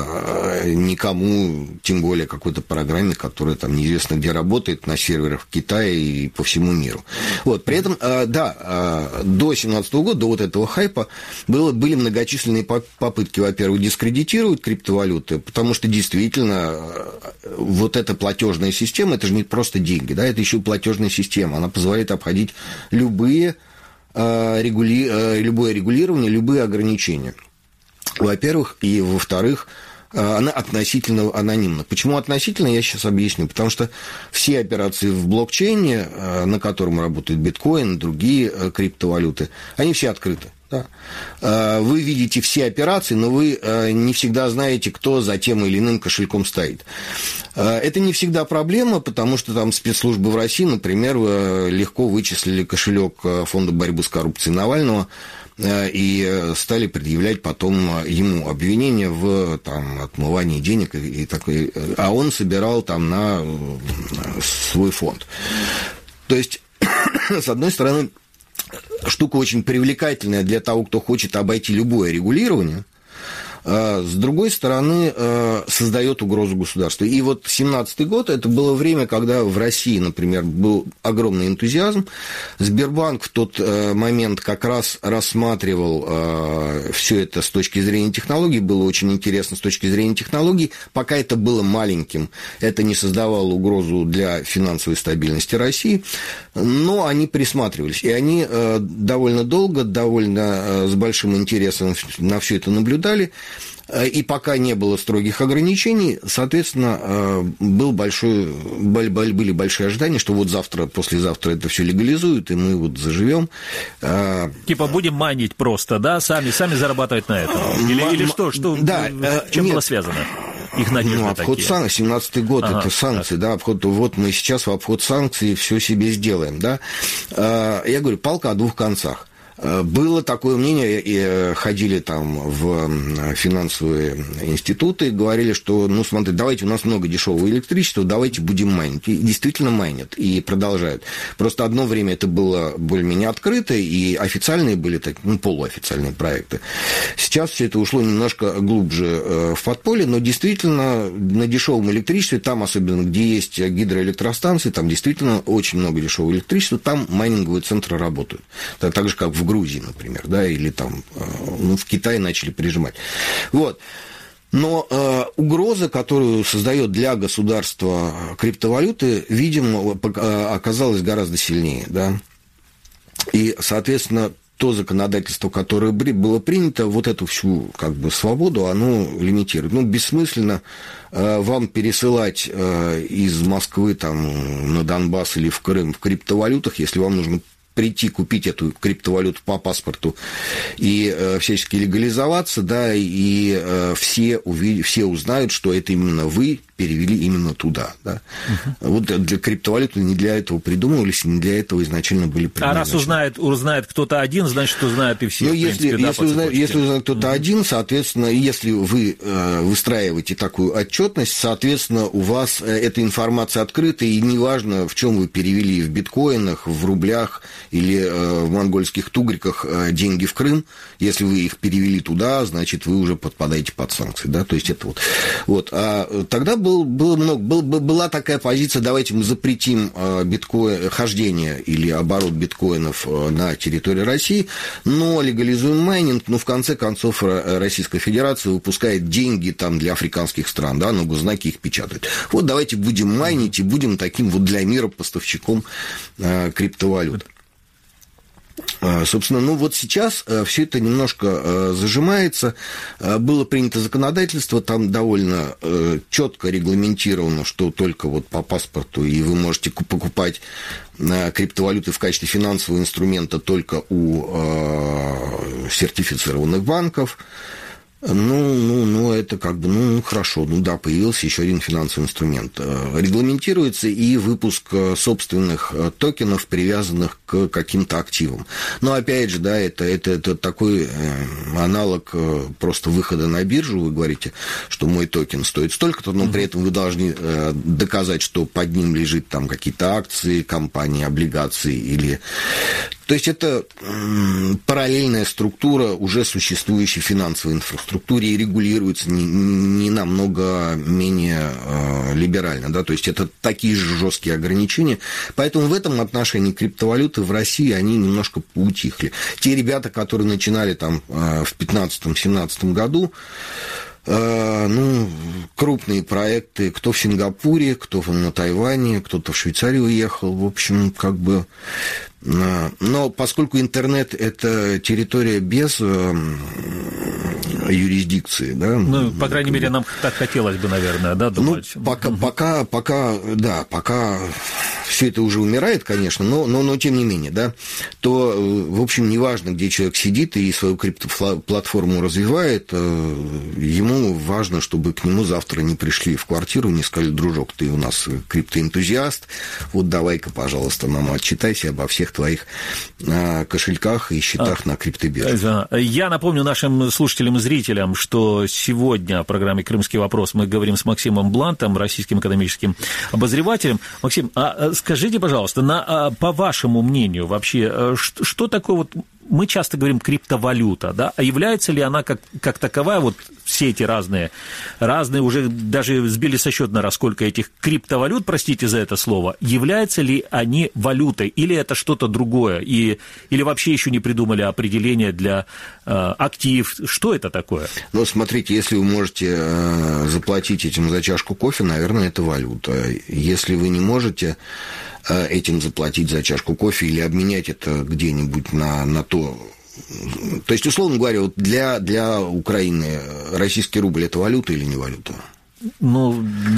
никому, тем более какой-то программе, которая там неизвестно где работает, на серверах в Китае и по всему миру. Вот, при этом, да, до 2017 года, до вот этого хайпа, были многочисленные попытки, во-первых, дискредитировать криптовалюты, потому что действительно вот эта платежная система, это же не просто деньги, да, это еще и платежная система, она позволяет обходить любое регулирование, любые ограничения. Во-первых, и во-вторых, она относительно анонимна. Почему относительно, я сейчас объясню. Потому что все операции в блокчейне, на котором работает биткоин, другие криптовалюты, они все открыты. Да. Вы видите все операции, но вы не всегда знаете, кто за тем или иным кошельком стоит. Это не всегда проблема, потому что там спецслужбы в России, например, легко вычислили кошелек Фонда борьбы с коррупцией Навального и стали предъявлять потом ему обвинения в там, отмывании денег и такое, а он собирал там на свой фонд. То есть, с одной стороны, штука очень привлекательная для того, кто хочет обойти любое регулирование. с другой стороны, создает угрозу государству. И вот 17-й год – это было время, когда в России, например, был огромный энтузиазм. Сбербанк в тот момент как раз рассматривал все это с точки зрения технологий, было очень интересно с точки зрения технологий. Пока это было маленьким, это не создавало угрозу для финансовой стабильности России, но они присматривались. И они довольно долго, довольно с большим интересом на все это наблюдали. И пока не было строгих ограничений, соответственно, были большие ожидания, что вот завтра, послезавтра это все легализуют, и мы вот заживем. Типа будем майнить просто, да, сами зарабатывать на этом? Или что? Да, чем было связано? Их надежды обход такие. санкций, 17-й год, это санкции, да, обход, вот мы сейчас в обход санкций все себе сделаем, да. Я говорю, палка о двух концах. Было такое мнение, и ходили там в финансовые институты, говорили, что, ну, смотри, давайте, у нас много дешевого электричества, давайте будем майнить. И действительно майнят, и продолжают. Просто одно время это было более-менее открыто, и официальные были, полуофициальные проекты. Сейчас все это ушло немножко глубже в подполье, но действительно на дешевом электричестве, там особенно, где есть гидроэлектростанции, там действительно очень много дешевого электричества, там майнинговые центры работают. Так же, как в Грузии, например, да, или там, в Китае начали прижимать. Вот. Но угроза, которую создает для государства криптовалюты, видимо, оказалась гораздо сильнее, да. И, соответственно, то законодательство, которое было принято, вот эту всю свободу, оно лимитирует. Бессмысленно вам пересылать из Москвы там, на Донбасс или в Крым в криптовалютах, если вам нужно прийти, купить эту криптовалюту по паспорту и всячески легализоваться, да, и все узнают, что это именно вы перевели именно туда, да. Вот для криптовалюты не для этого придумывались, не для этого изначально были предназначены. А раз узнает кто-то один, значит, узнает и все. Если узнает кто-то один, соответственно, если вы выстраиваете такую отчетность, соответственно, у вас эта информация открыта, и неважно, в чем вы перевели, в биткоинах, в рублях или в монгольских тугриках деньги в Крым, если вы их перевели туда, значит, вы уже подпадаете под санкции, да, то есть это вот. А тогда была такая позиция, давайте мы запретим хождение или оборот биткоинов на территории России, но легализуем майнинг, но в конце концов Российская Федерация выпускает деньги там для африканских стран, да, на госзнаки их печатают. Вот давайте будем майнить и будем таким вот для мира поставщиком криптовалют. Собственно, вот сейчас все это немножко зажимается. Было принято законодательство, там довольно четко регламентировано, что только вот по паспорту, и вы можете покупать криптовалюты в качестве финансового инструмента только у сертифицированных банков. Это хорошо, да, появился еще один финансовый инструмент. Регламентируется и выпуск собственных токенов, привязанных к каким-то активам. Но, опять же, да, это такой аналог просто выхода на биржу. Вы говорите, что мой токен стоит столько-то, но при этом вы должны доказать, что под ним лежит там какие-то акции, компании, облигации или... То есть это параллельная структура уже существующей финансовой инфраструктуре и регулируется не намного менее либерально, да, то есть это такие же жесткие ограничения, поэтому в этом отношении криптовалюты в России, они немножко поутихли. Те ребята, которые начинали там в 2015-2017 году, крупные проекты, кто в Сингапуре, кто на Тайване, кто-то в Швейцарию уехал, в общем, но поскольку интернет – это территория без юрисдикции, да. По крайней мере, нам так хотелось бы, наверное, да, думать. Пока все это уже умирает, конечно, но тем не менее, да, то, в общем, неважно, где человек сидит и свою криптоплатформу развивает, ему важно, чтобы к нему завтра не пришли в квартиру, не сказали: дружок, ты у нас криптоэнтузиаст, вот давай-ка, пожалуйста, нам отчитайся обо всех твоих кошельках и счетах на криптобирже. Я напомню нашим слушателям и зрителям, что сегодня в программе «Крымский вопрос» мы говорим с Максимом Блантом, российским экономическим обозревателем. Максим, скажите, пожалуйста, по вашему мнению вообще, что такое мы часто говорим криптовалюта, да, а является ли она как таковая, вот все эти разные, уже даже сбили со счета, сколько этих криптовалют, простите за это слово, являются ли они валютой, или это что-то другое, или вообще еще не придумали определение для актив, что это такое? Ну, смотрите, если вы можете заплатить этим за чашку кофе, наверное, это валюта. Если вы не можете этим заплатить за чашку кофе или обменять это где-нибудь на то. То есть, условно говоря, вот для Украины российский рубль – это валюта или не валюта? Ну,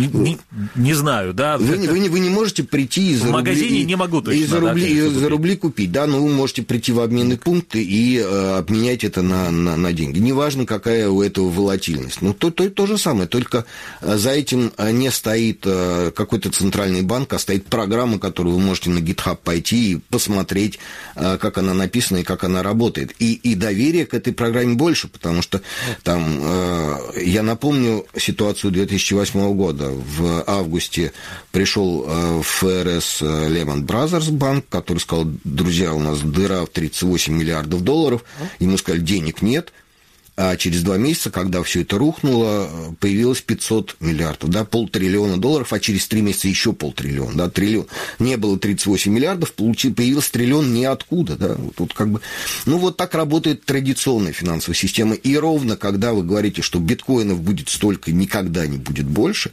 не знаю, да. Вы не можете прийти из-за рублей... В магазине не могу точно. Из-за рублей купить, да, но вы можете прийти в обменный пункт и обменять это на деньги. Неважно, какая у этого волатильность. Ну, то же самое, только за этим не стоит какой-то центральный банк, а стоит программа, которую вы можете на GitHub пойти и посмотреть, как она написана и как она работает. И доверие к этой программе больше, потому что там, я напомню ситуацию 2008 года. В августе пришел в ФРС Lehman Brothers банк, который сказал: друзья, у нас дыра в 38 миллиардов долларов. Ему сказали: денег нет. А через 2 месяца, когда все это рухнуло, появилось 500 миллиардов, да, $500 триллиона, а через 3 месяца еще $500 триллиона, да, триллион. Не было 38 миллиардов, появился триллион ниоткуда, да, тут как бы... Ну, вот так работает традиционная финансовая система, и ровно когда вы говорите, что биткоинов будет столько, никогда не будет больше,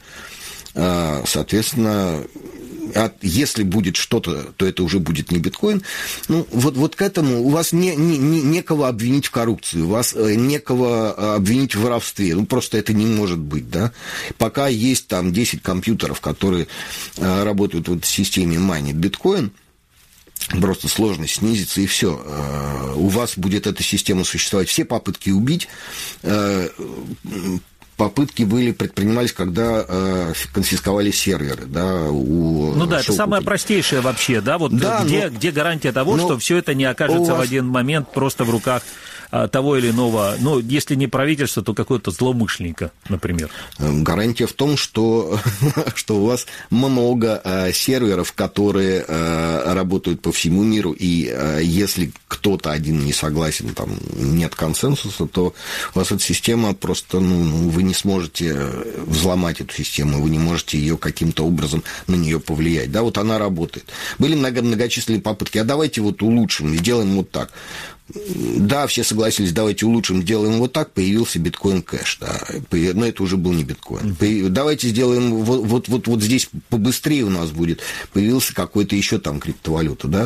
соответственно... А если будет что-то, то это уже будет не биткоин. Ну, вот к этому у вас некого обвинить в коррупции, у вас некого обвинить в воровстве. Ну, просто это не может быть, да. Пока есть там 10 компьютеров, которые работают в этой системе майнит биткоин, просто сложность снизится, и все. У вас будет эта система существовать. Все попытки убить... Попытки предпринимались, когда конфисковали серверы, да, Ну да, это самое простейшее вообще, да, вот да, где гарантия того, что все это не окажется в один момент просто в руках того или иного, ну, если не правительства, то какого-то злоумышленника, например. Гарантия в том, что у вас много серверов, которые работают по всему миру, и если кто-то один не согласен, там нет консенсуса, то у вас эта система просто, вы не сможете взломать эту систему, вы не можете ее каким-то образом на нее повлиять. Да, вот она работает. Были многочисленные попытки, а давайте вот улучшим, сделаем вот так. Да, все согласились, давайте улучшим, сделаем вот так, появился биткоин-кэш, да, но это уже был не биткоин. Давайте сделаем вот здесь побыстрее у нас будет, появился какой-то еще там криптовалюта, да,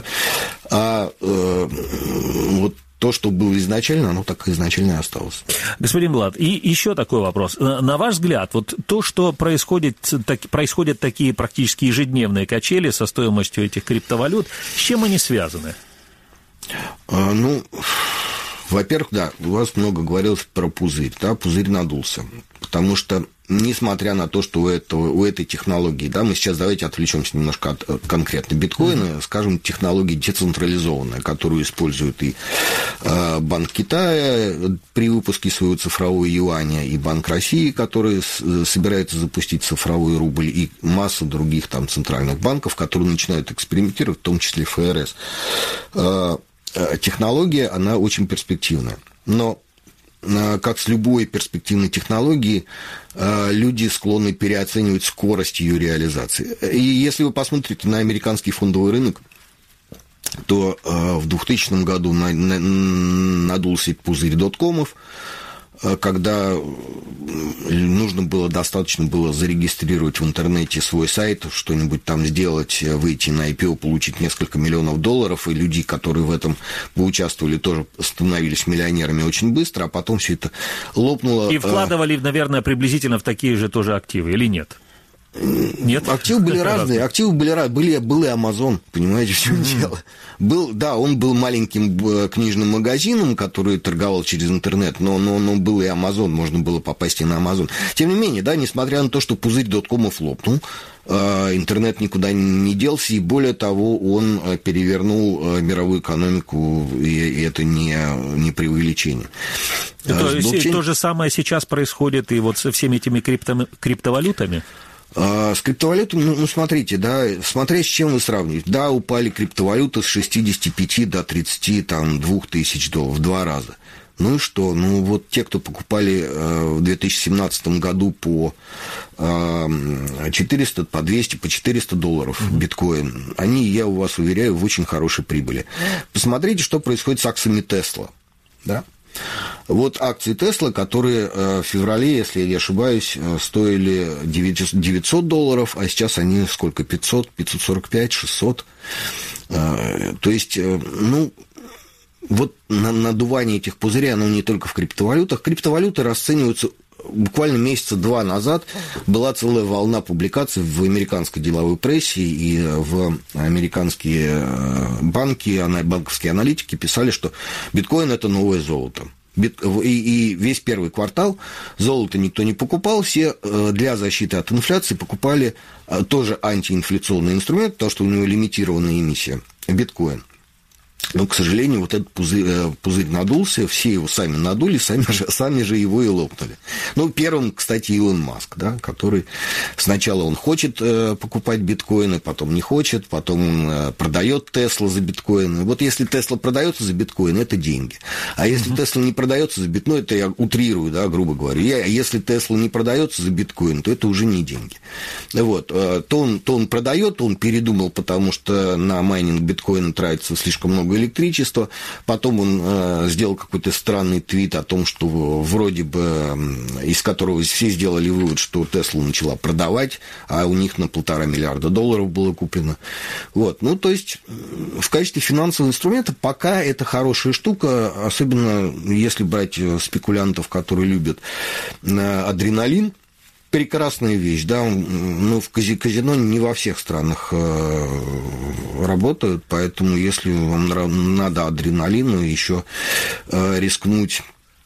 вот то, что было изначально, оно так изначально и осталось. Господин Блад, и еще такой вопрос. На ваш взгляд, вот то, что происходят такие практически ежедневные качели со стоимостью этих криптовалют, с чем они связаны? Ну, во-первых, да, у вас много говорилось про пузырь, да, пузырь надулся, потому что, несмотря на то, что у этой технологии, да, мы сейчас давайте отвлечемся немножко от конкретно биткоина, скажем, технология децентрализованная, которую использует и Банк Китая при выпуске своего цифрового юаня, и Банк России, который собирается запустить цифровой рубль, и масса других там центральных банков, которые начинают экспериментировать, в том числе ФРС. Технология, она очень перспективная, но как с любой перспективной технологией, люди склонны переоценивать скорость ее реализации. И если вы посмотрите на американский фондовый рынок, то в 2000 году надулся пузырь доткомов, когда достаточно было зарегистрировать в интернете свой сайт, что-нибудь там сделать, выйти на IPO, получить несколько миллионов долларов, и люди, которые в этом поучаствовали, тоже становились миллионерами очень быстро, а потом все это лопнуло. И вкладывали, наверное, приблизительно в такие же тоже активы, или нет? Нет? Активы были разные. Был и Amazon, понимаете, в чем дело. Он был маленьким книжным магазином, который торговал через интернет, но был и Amazon, можно было попасть и на Amazon. Тем не менее, да, несмотря на то, что пузырь доткомов лопнул, интернет никуда не делся, и более того, он перевернул мировую экономику, и это не преувеличение. То есть то же самое сейчас происходит и вот со всеми этими криптовалютами? С криптовалютами, смотрите, да, смотря с чем вы сравниваете. Да, упали криптовалюты с 65 до 32 тысяч долларов в 2 раза. Ну и что? Ну, вот те, кто покупали в 2017 году по 400, по 200, по 400 долларов биткоин, они, я у вас уверяю, в очень хорошей прибыли. Посмотрите, что происходит с акциями Тесла, да? Вот акции Тесла, которые в феврале, если я не ошибаюсь, стоили 900 долларов, а сейчас они сколько? 500, 545, 600. То есть, ну, вот надувание этих пузырей, оно не только в криптовалютах. Криптовалюты расцениваются буквально месяца 2 назад. Была целая волна публикаций в американской деловой прессе, и в американские банки, банковские аналитики писали, что биткоин – это новое золото. И весь первый квартал золото никто не покупал, все для защиты от инфляции покупали тоже антиинфляционный инструмент, потому что у него лимитированная эмиссия – биткоин. Но, к сожалению, вот этот пузырь надулся, все его сами надули, сами же его и лопнули. Ну, первым, кстати, Илон Маск, да, который сначала он хочет покупать биткоины, потом не хочет, потом он продает Теслу за биткоины. Вот если Тесла продается за биткоин, это деньги. А если Тесла не продается за биткоин, это я утрирую, да, грубо говоря. Если Тесла не продается за биткоин, то это уже не деньги. Вот. То он продает, он передумал, потому что на майнинг биткоина тратится слишком много электричества. Потом он сделал какой-то странный твит о том, что вроде бы, из которого все сделали вывод, что Тесла начала продавать, а у них на $1,5 миллиарда было куплено. Вот. Ну, то есть, в качестве финансового инструмента пока это хорошая штука, особенно если брать спекулянтов, которые любят адреналин. Прекрасная вещь, да, но в казино не во всех странах работают, поэтому если вам надо адреналину, еще рискнуть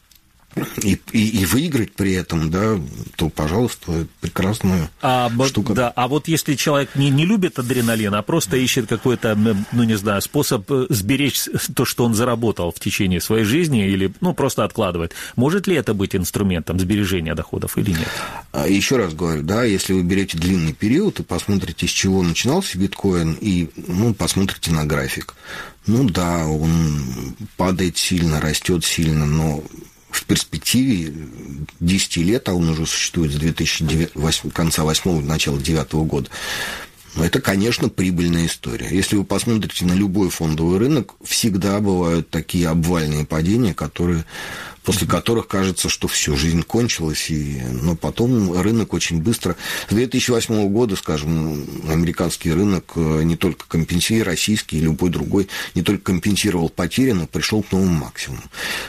и выиграть при этом, да, то, пожалуйста, это прекрасная штука. Да, а вот если человек не любит адреналин, а просто ищет какой-то, ну, не знаю, способ сберечь то, что он заработал в течение своей жизни, или, ну, просто откладывает, может ли это быть инструментом сбережения доходов или нет? Еще раз говорю, да, если вы берете длинный период и посмотрите, с чего начинался биткоин, и, ну, посмотрите на график. Ну, да, он падает сильно, растет сильно, но в перспективе 10 лет, а он уже существует с 2008, конца 8-го, начала 9-го года, но это, конечно, прибыльная история. Если вы посмотрите на любой фондовый рынок, всегда бывают такие обвальные падения, после которых кажется, что все, жизнь кончилась, но потом рынок очень быстро... С 2008 года, скажем, американский рынок не только компенсировал, российский и любой другой, не только компенсировал потери, но пришел к новому максимуму.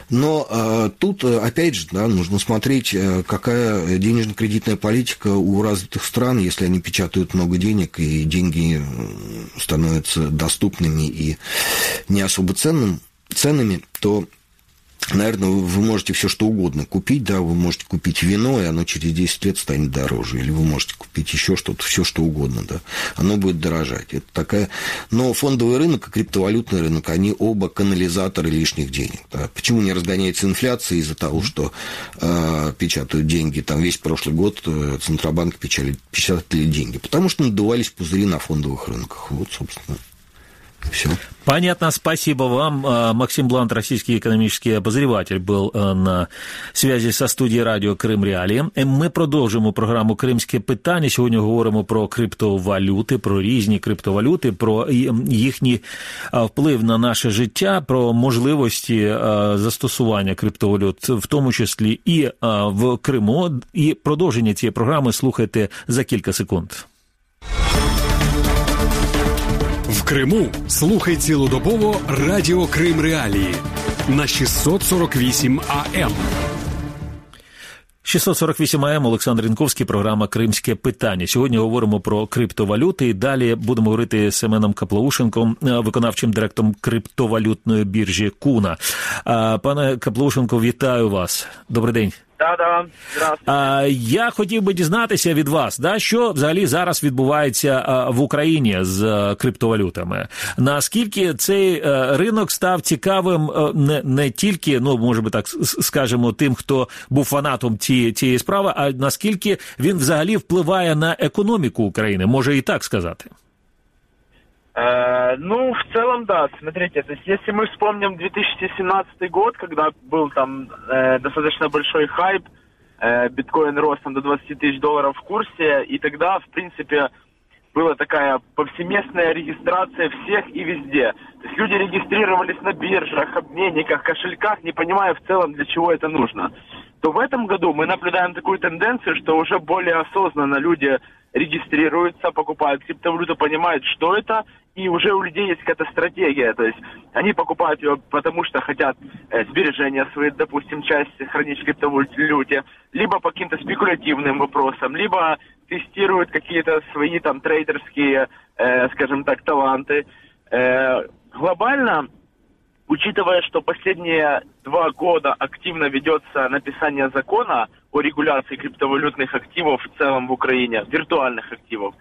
Но тут, опять же, да, нужно смотреть, какая денежно-кредитная политика у развитых стран, если они печатают много денег, и деньги становятся доступными и не особо ценными, то... Наверное, вы можете все что угодно купить, да, вы можете купить вино, и оно через 10 лет станет дороже, или вы можете купить еще что-то, все что угодно, да, оно будет дорожать. Это такая... Но фондовый рынок и криптовалютный рынок, они оба канализаторы лишних денег. Да. Почему не разгоняется инфляция из-за того, что печатают деньги? Там весь прошлый год Центробанк печатали деньги, потому что надувались пузыри на фондовых рынках. Вот, собственно. Все. Понятно, спасибо вам. Максим Блант, российский экономический обозреватель, был на связи со студією радіо Крим Реалії. Ми продовжуємо програму «Кримське питання». Сьогодні говоримо про криптовалюти, про різні криптовалюти, про їхній вплив на наше життя, про можливості застосування криптовалют, в тому числі і в Криму. І продовження цієї програми слухайте за кілька секунд. В Криму слухай цілодобово радіо Крим Реалії на 648 АМ. 648 АМ, Олександр Янковський, програма «Кримське питання». Сьогодні говоримо про криптовалюти і далі будемо говорити з Семеном Каплоушенком, виконавчим директором криптовалютної біржі Куна. Пане Каплоушенко, вітаю вас. Добрий день. Да, здравствуйте. Я хотів би дізнатися від вас, що взагалі зараз відбувається в Україні з криптовалютами. Наскільки цей ринок став цікавим не тільки, може би так скажемо, тим, хто був фанатом цієї справи, а наскільки він взагалі впливає на економіку України, може і так сказати? В целом, да. Смотрите, то есть, если мы вспомним 2017 год, когда был там достаточно большой хайп, биткоин рос там до $20,000 в курсе, и тогда, в принципе, была такая повсеместная регистрация всех и везде. То есть люди регистрировались на биржах, обменниках, кошельках, не понимая в целом, для чего это нужно. То в этом году мы наблюдаем такую тенденцию, что уже более осознанно люди регистрируются, покупают криптовалюту, понимают, что это, и уже у людей есть какая-то стратегия. То есть они покупают ее, потому что хотят сбережения свои, допустим, часть хранить в криптовалюте, либо по каким-то спекулятивным вопросам, либо тестируют какие-то свои там трейдерские, скажем так, таланты. Глобально, учитывая, что последние 2 года активно ведется написание закона о регуляции криптовалютных активов в целом в Украине, виртуальных активов,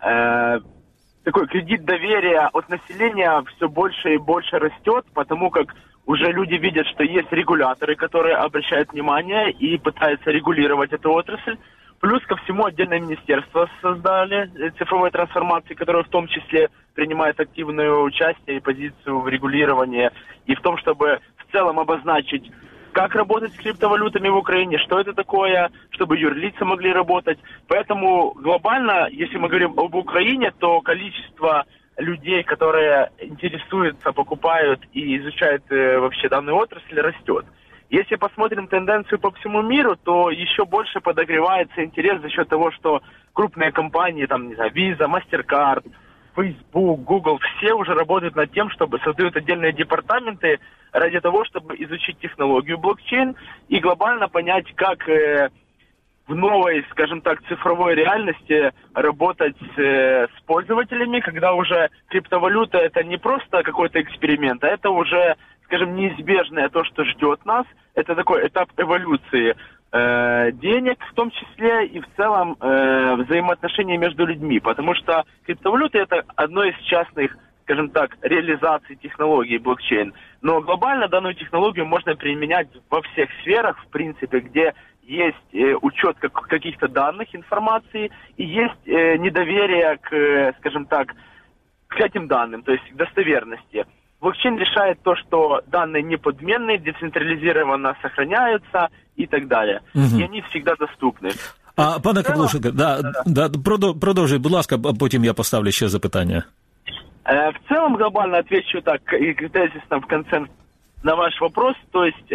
такой кредит доверия от населения все больше и больше растет, потому как уже люди видят, что есть регуляторы, которые обращают внимание и пытаются регулировать эту отрасль. Плюс ко всему отдельное министерство создали цифровой трансформации, которое в том числе принимает активное участие и позицию в регулировании и в том, чтобы в целом обозначить, как работать с криптовалютами в Украине, что это такое, чтобы юрлица могли работать. Поэтому глобально, если мы говорим об Украине, то количество людей, которые интересуются, покупают и изучают вообще данную отрасль, растет. Если посмотрим тенденцию по всему миру, то еще больше подогревается интерес за счет того, что крупные компании, там, не знаю, Visa, MasterCard, Facebook, Google, все уже работают над тем, чтобы создают отдельные департаменты ради того, чтобы изучить технологию блокчейн и глобально понять, как в новой, скажем так, цифровой реальности работать с пользователями, когда уже криптовалюта это не просто какой-то эксперимент, а это уже, скажем, неизбежное то, что ждет нас. Это такой этап эволюции денег в том числе и в целом взаимоотношений между людьми. Потому что криптовалюта это одно из частных, скажем так, реализаций технологий блокчейн. Но глобально данную технологию можно применять во всех сферах, в принципе, где есть учет каких-то данных, информации, и есть недоверие к, скажем так, к этим данным, то есть к достоверности. Блокчейн решает то, что данные неподменные, децентрализированно сохраняются и так далее. И они всегда доступны. Пане Каплушенко, продовжуй, будь ласка, потім я поставлю ще запитання. В целом глобально отвечу так, и тезисно в конце на ваш вопрос, то есть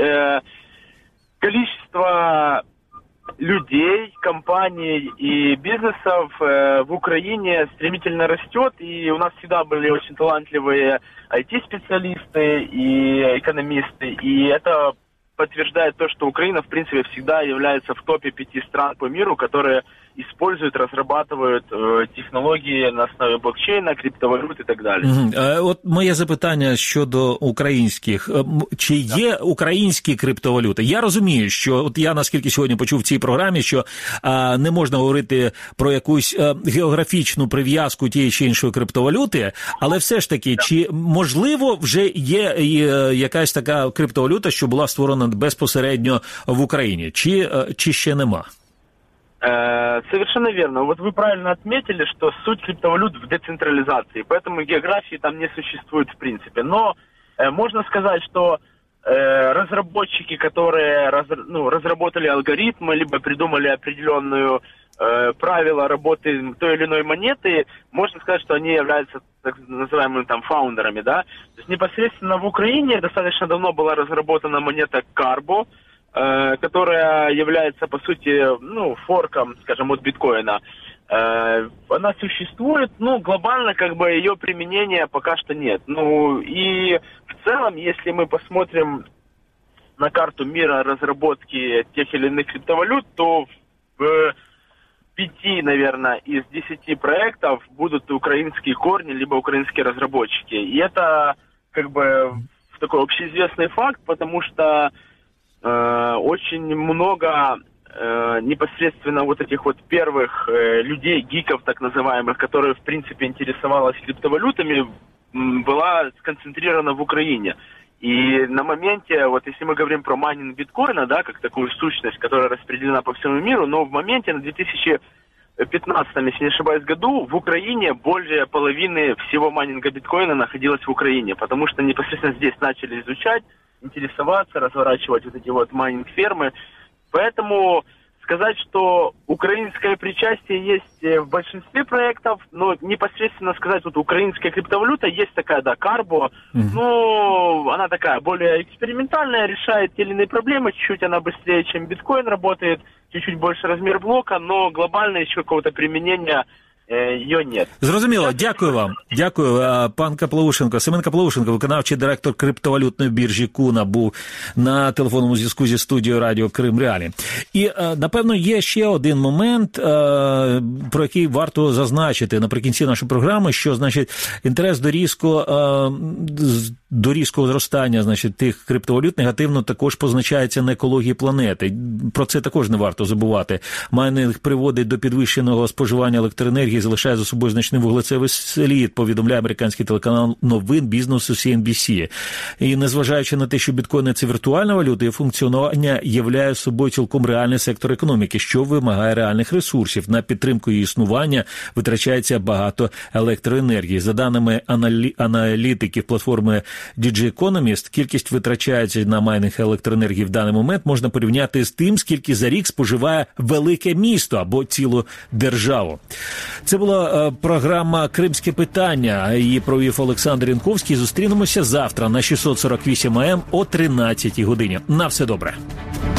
количество людей, компаний и бизнесов в Украине стремительно растет, и у нас всегда были очень талантливые IT-специалисты и экономисты, и это подтверждает то, что Украина, в принципе, всегда является в топе 5 стран по миру, которые используют, разрабатывают технології на основі блокчейна, криптовалют і так далі. От моє запитання щодо українських. Чи є українські криптовалюти? Я розумію, що от я наскільки сьогодні почув в цій програмі, що не можна говорити про якусь географічну прив'язку тієї чи іншої криптовалюти, але все ж таки, чи можливо вже є якась така криптовалюта, що була створена безпосередньо в Україні, чи ще нема? Совершенно верно. Вот вы правильно отметили, что суть криптовалют в децентрализации, поэтому географии там не существует в принципе. Но можно сказать, что разработчики, которые разработали алгоритмы, либо придумали определенную правила работы той или иной монеты, можно сказать, что они являются так называемыми там фаундерами, да. То есть непосредственно в Украине достаточно давно была разработана монета Carbo, которая является, по сути, форком, скажем, от биткоина. Она существует, глобально, как бы, ее применения пока что нет. И в целом, если мы посмотрим на карту мира разработки тех или иных криптовалют, то в 5, наверное, из 10 проектов будут украинские корни, либо украинские разработчики. И это, как бы, такой общеизвестный факт, потому что очень много непосредственно вот этих вот первых людей, гиков так называемых, которые в принципе интересовались криптовалютами, была сконцентрирована в Украине. И на моменте, вот если мы говорим про майнинг биткоина, да, как такую сущность, которая распределена по всему миру, но в моменте на 2015, если не ошибаюсь, году в Украине более половины всего майнинга биткоина находилось в Украине, потому что непосредственно здесь начали изучать, интересоваться, разворачивать вот эти вот майнинг-фермы. Поэтому сказать, что украинское причастие есть в большинстве проектов, но непосредственно сказать, вот украинская криптовалюта есть такая, да, Карбо, ну, она такая более экспериментальная, решает те или иные проблемы, чуть-чуть она быстрее, чем биткоин работает, чуть-чуть больше размер блока, но глобально еще какого-то применения її нет. Зрозуміло, дякую вам. Дякую, пан Каплоушенко. Семен Каплоушенко, виконавчий директор криптовалютної біржі Куна, був на телефонному зв'язку зі студією радіо Крим Реалі. І, напевно, є ще один момент, про який варто зазначити наприкінці нашої програми, що, значить, інтерес до різкого зростання, значить, тих криптовалют негативно також позначається на екології планети. Про це також не варто забувати. Майнинг приводить до підвищеного споживання електроенергії, залишає за собою значний вуглецевий слід, повідомляє американський телеканал новин бізнесу CNBC. І незважаючи на те, що біткоін – це віртуальна валюта, її функціонування являє собою цілком реальний сектор економіки, що вимагає реальних ресурсів. На підтримку її існування витрачається багато електроенергії. За даними аналітиків платформи DG Economist, кількість витрачається на майнинг електроенергії в даний момент можна порівняти з тим, скільки за рік споживає велике місто або цілу державу. Це була програма «Кримське питання». Її провів Олександр Янковський. Зустрінемося завтра на 648 АМ о 13 годині. На все добре.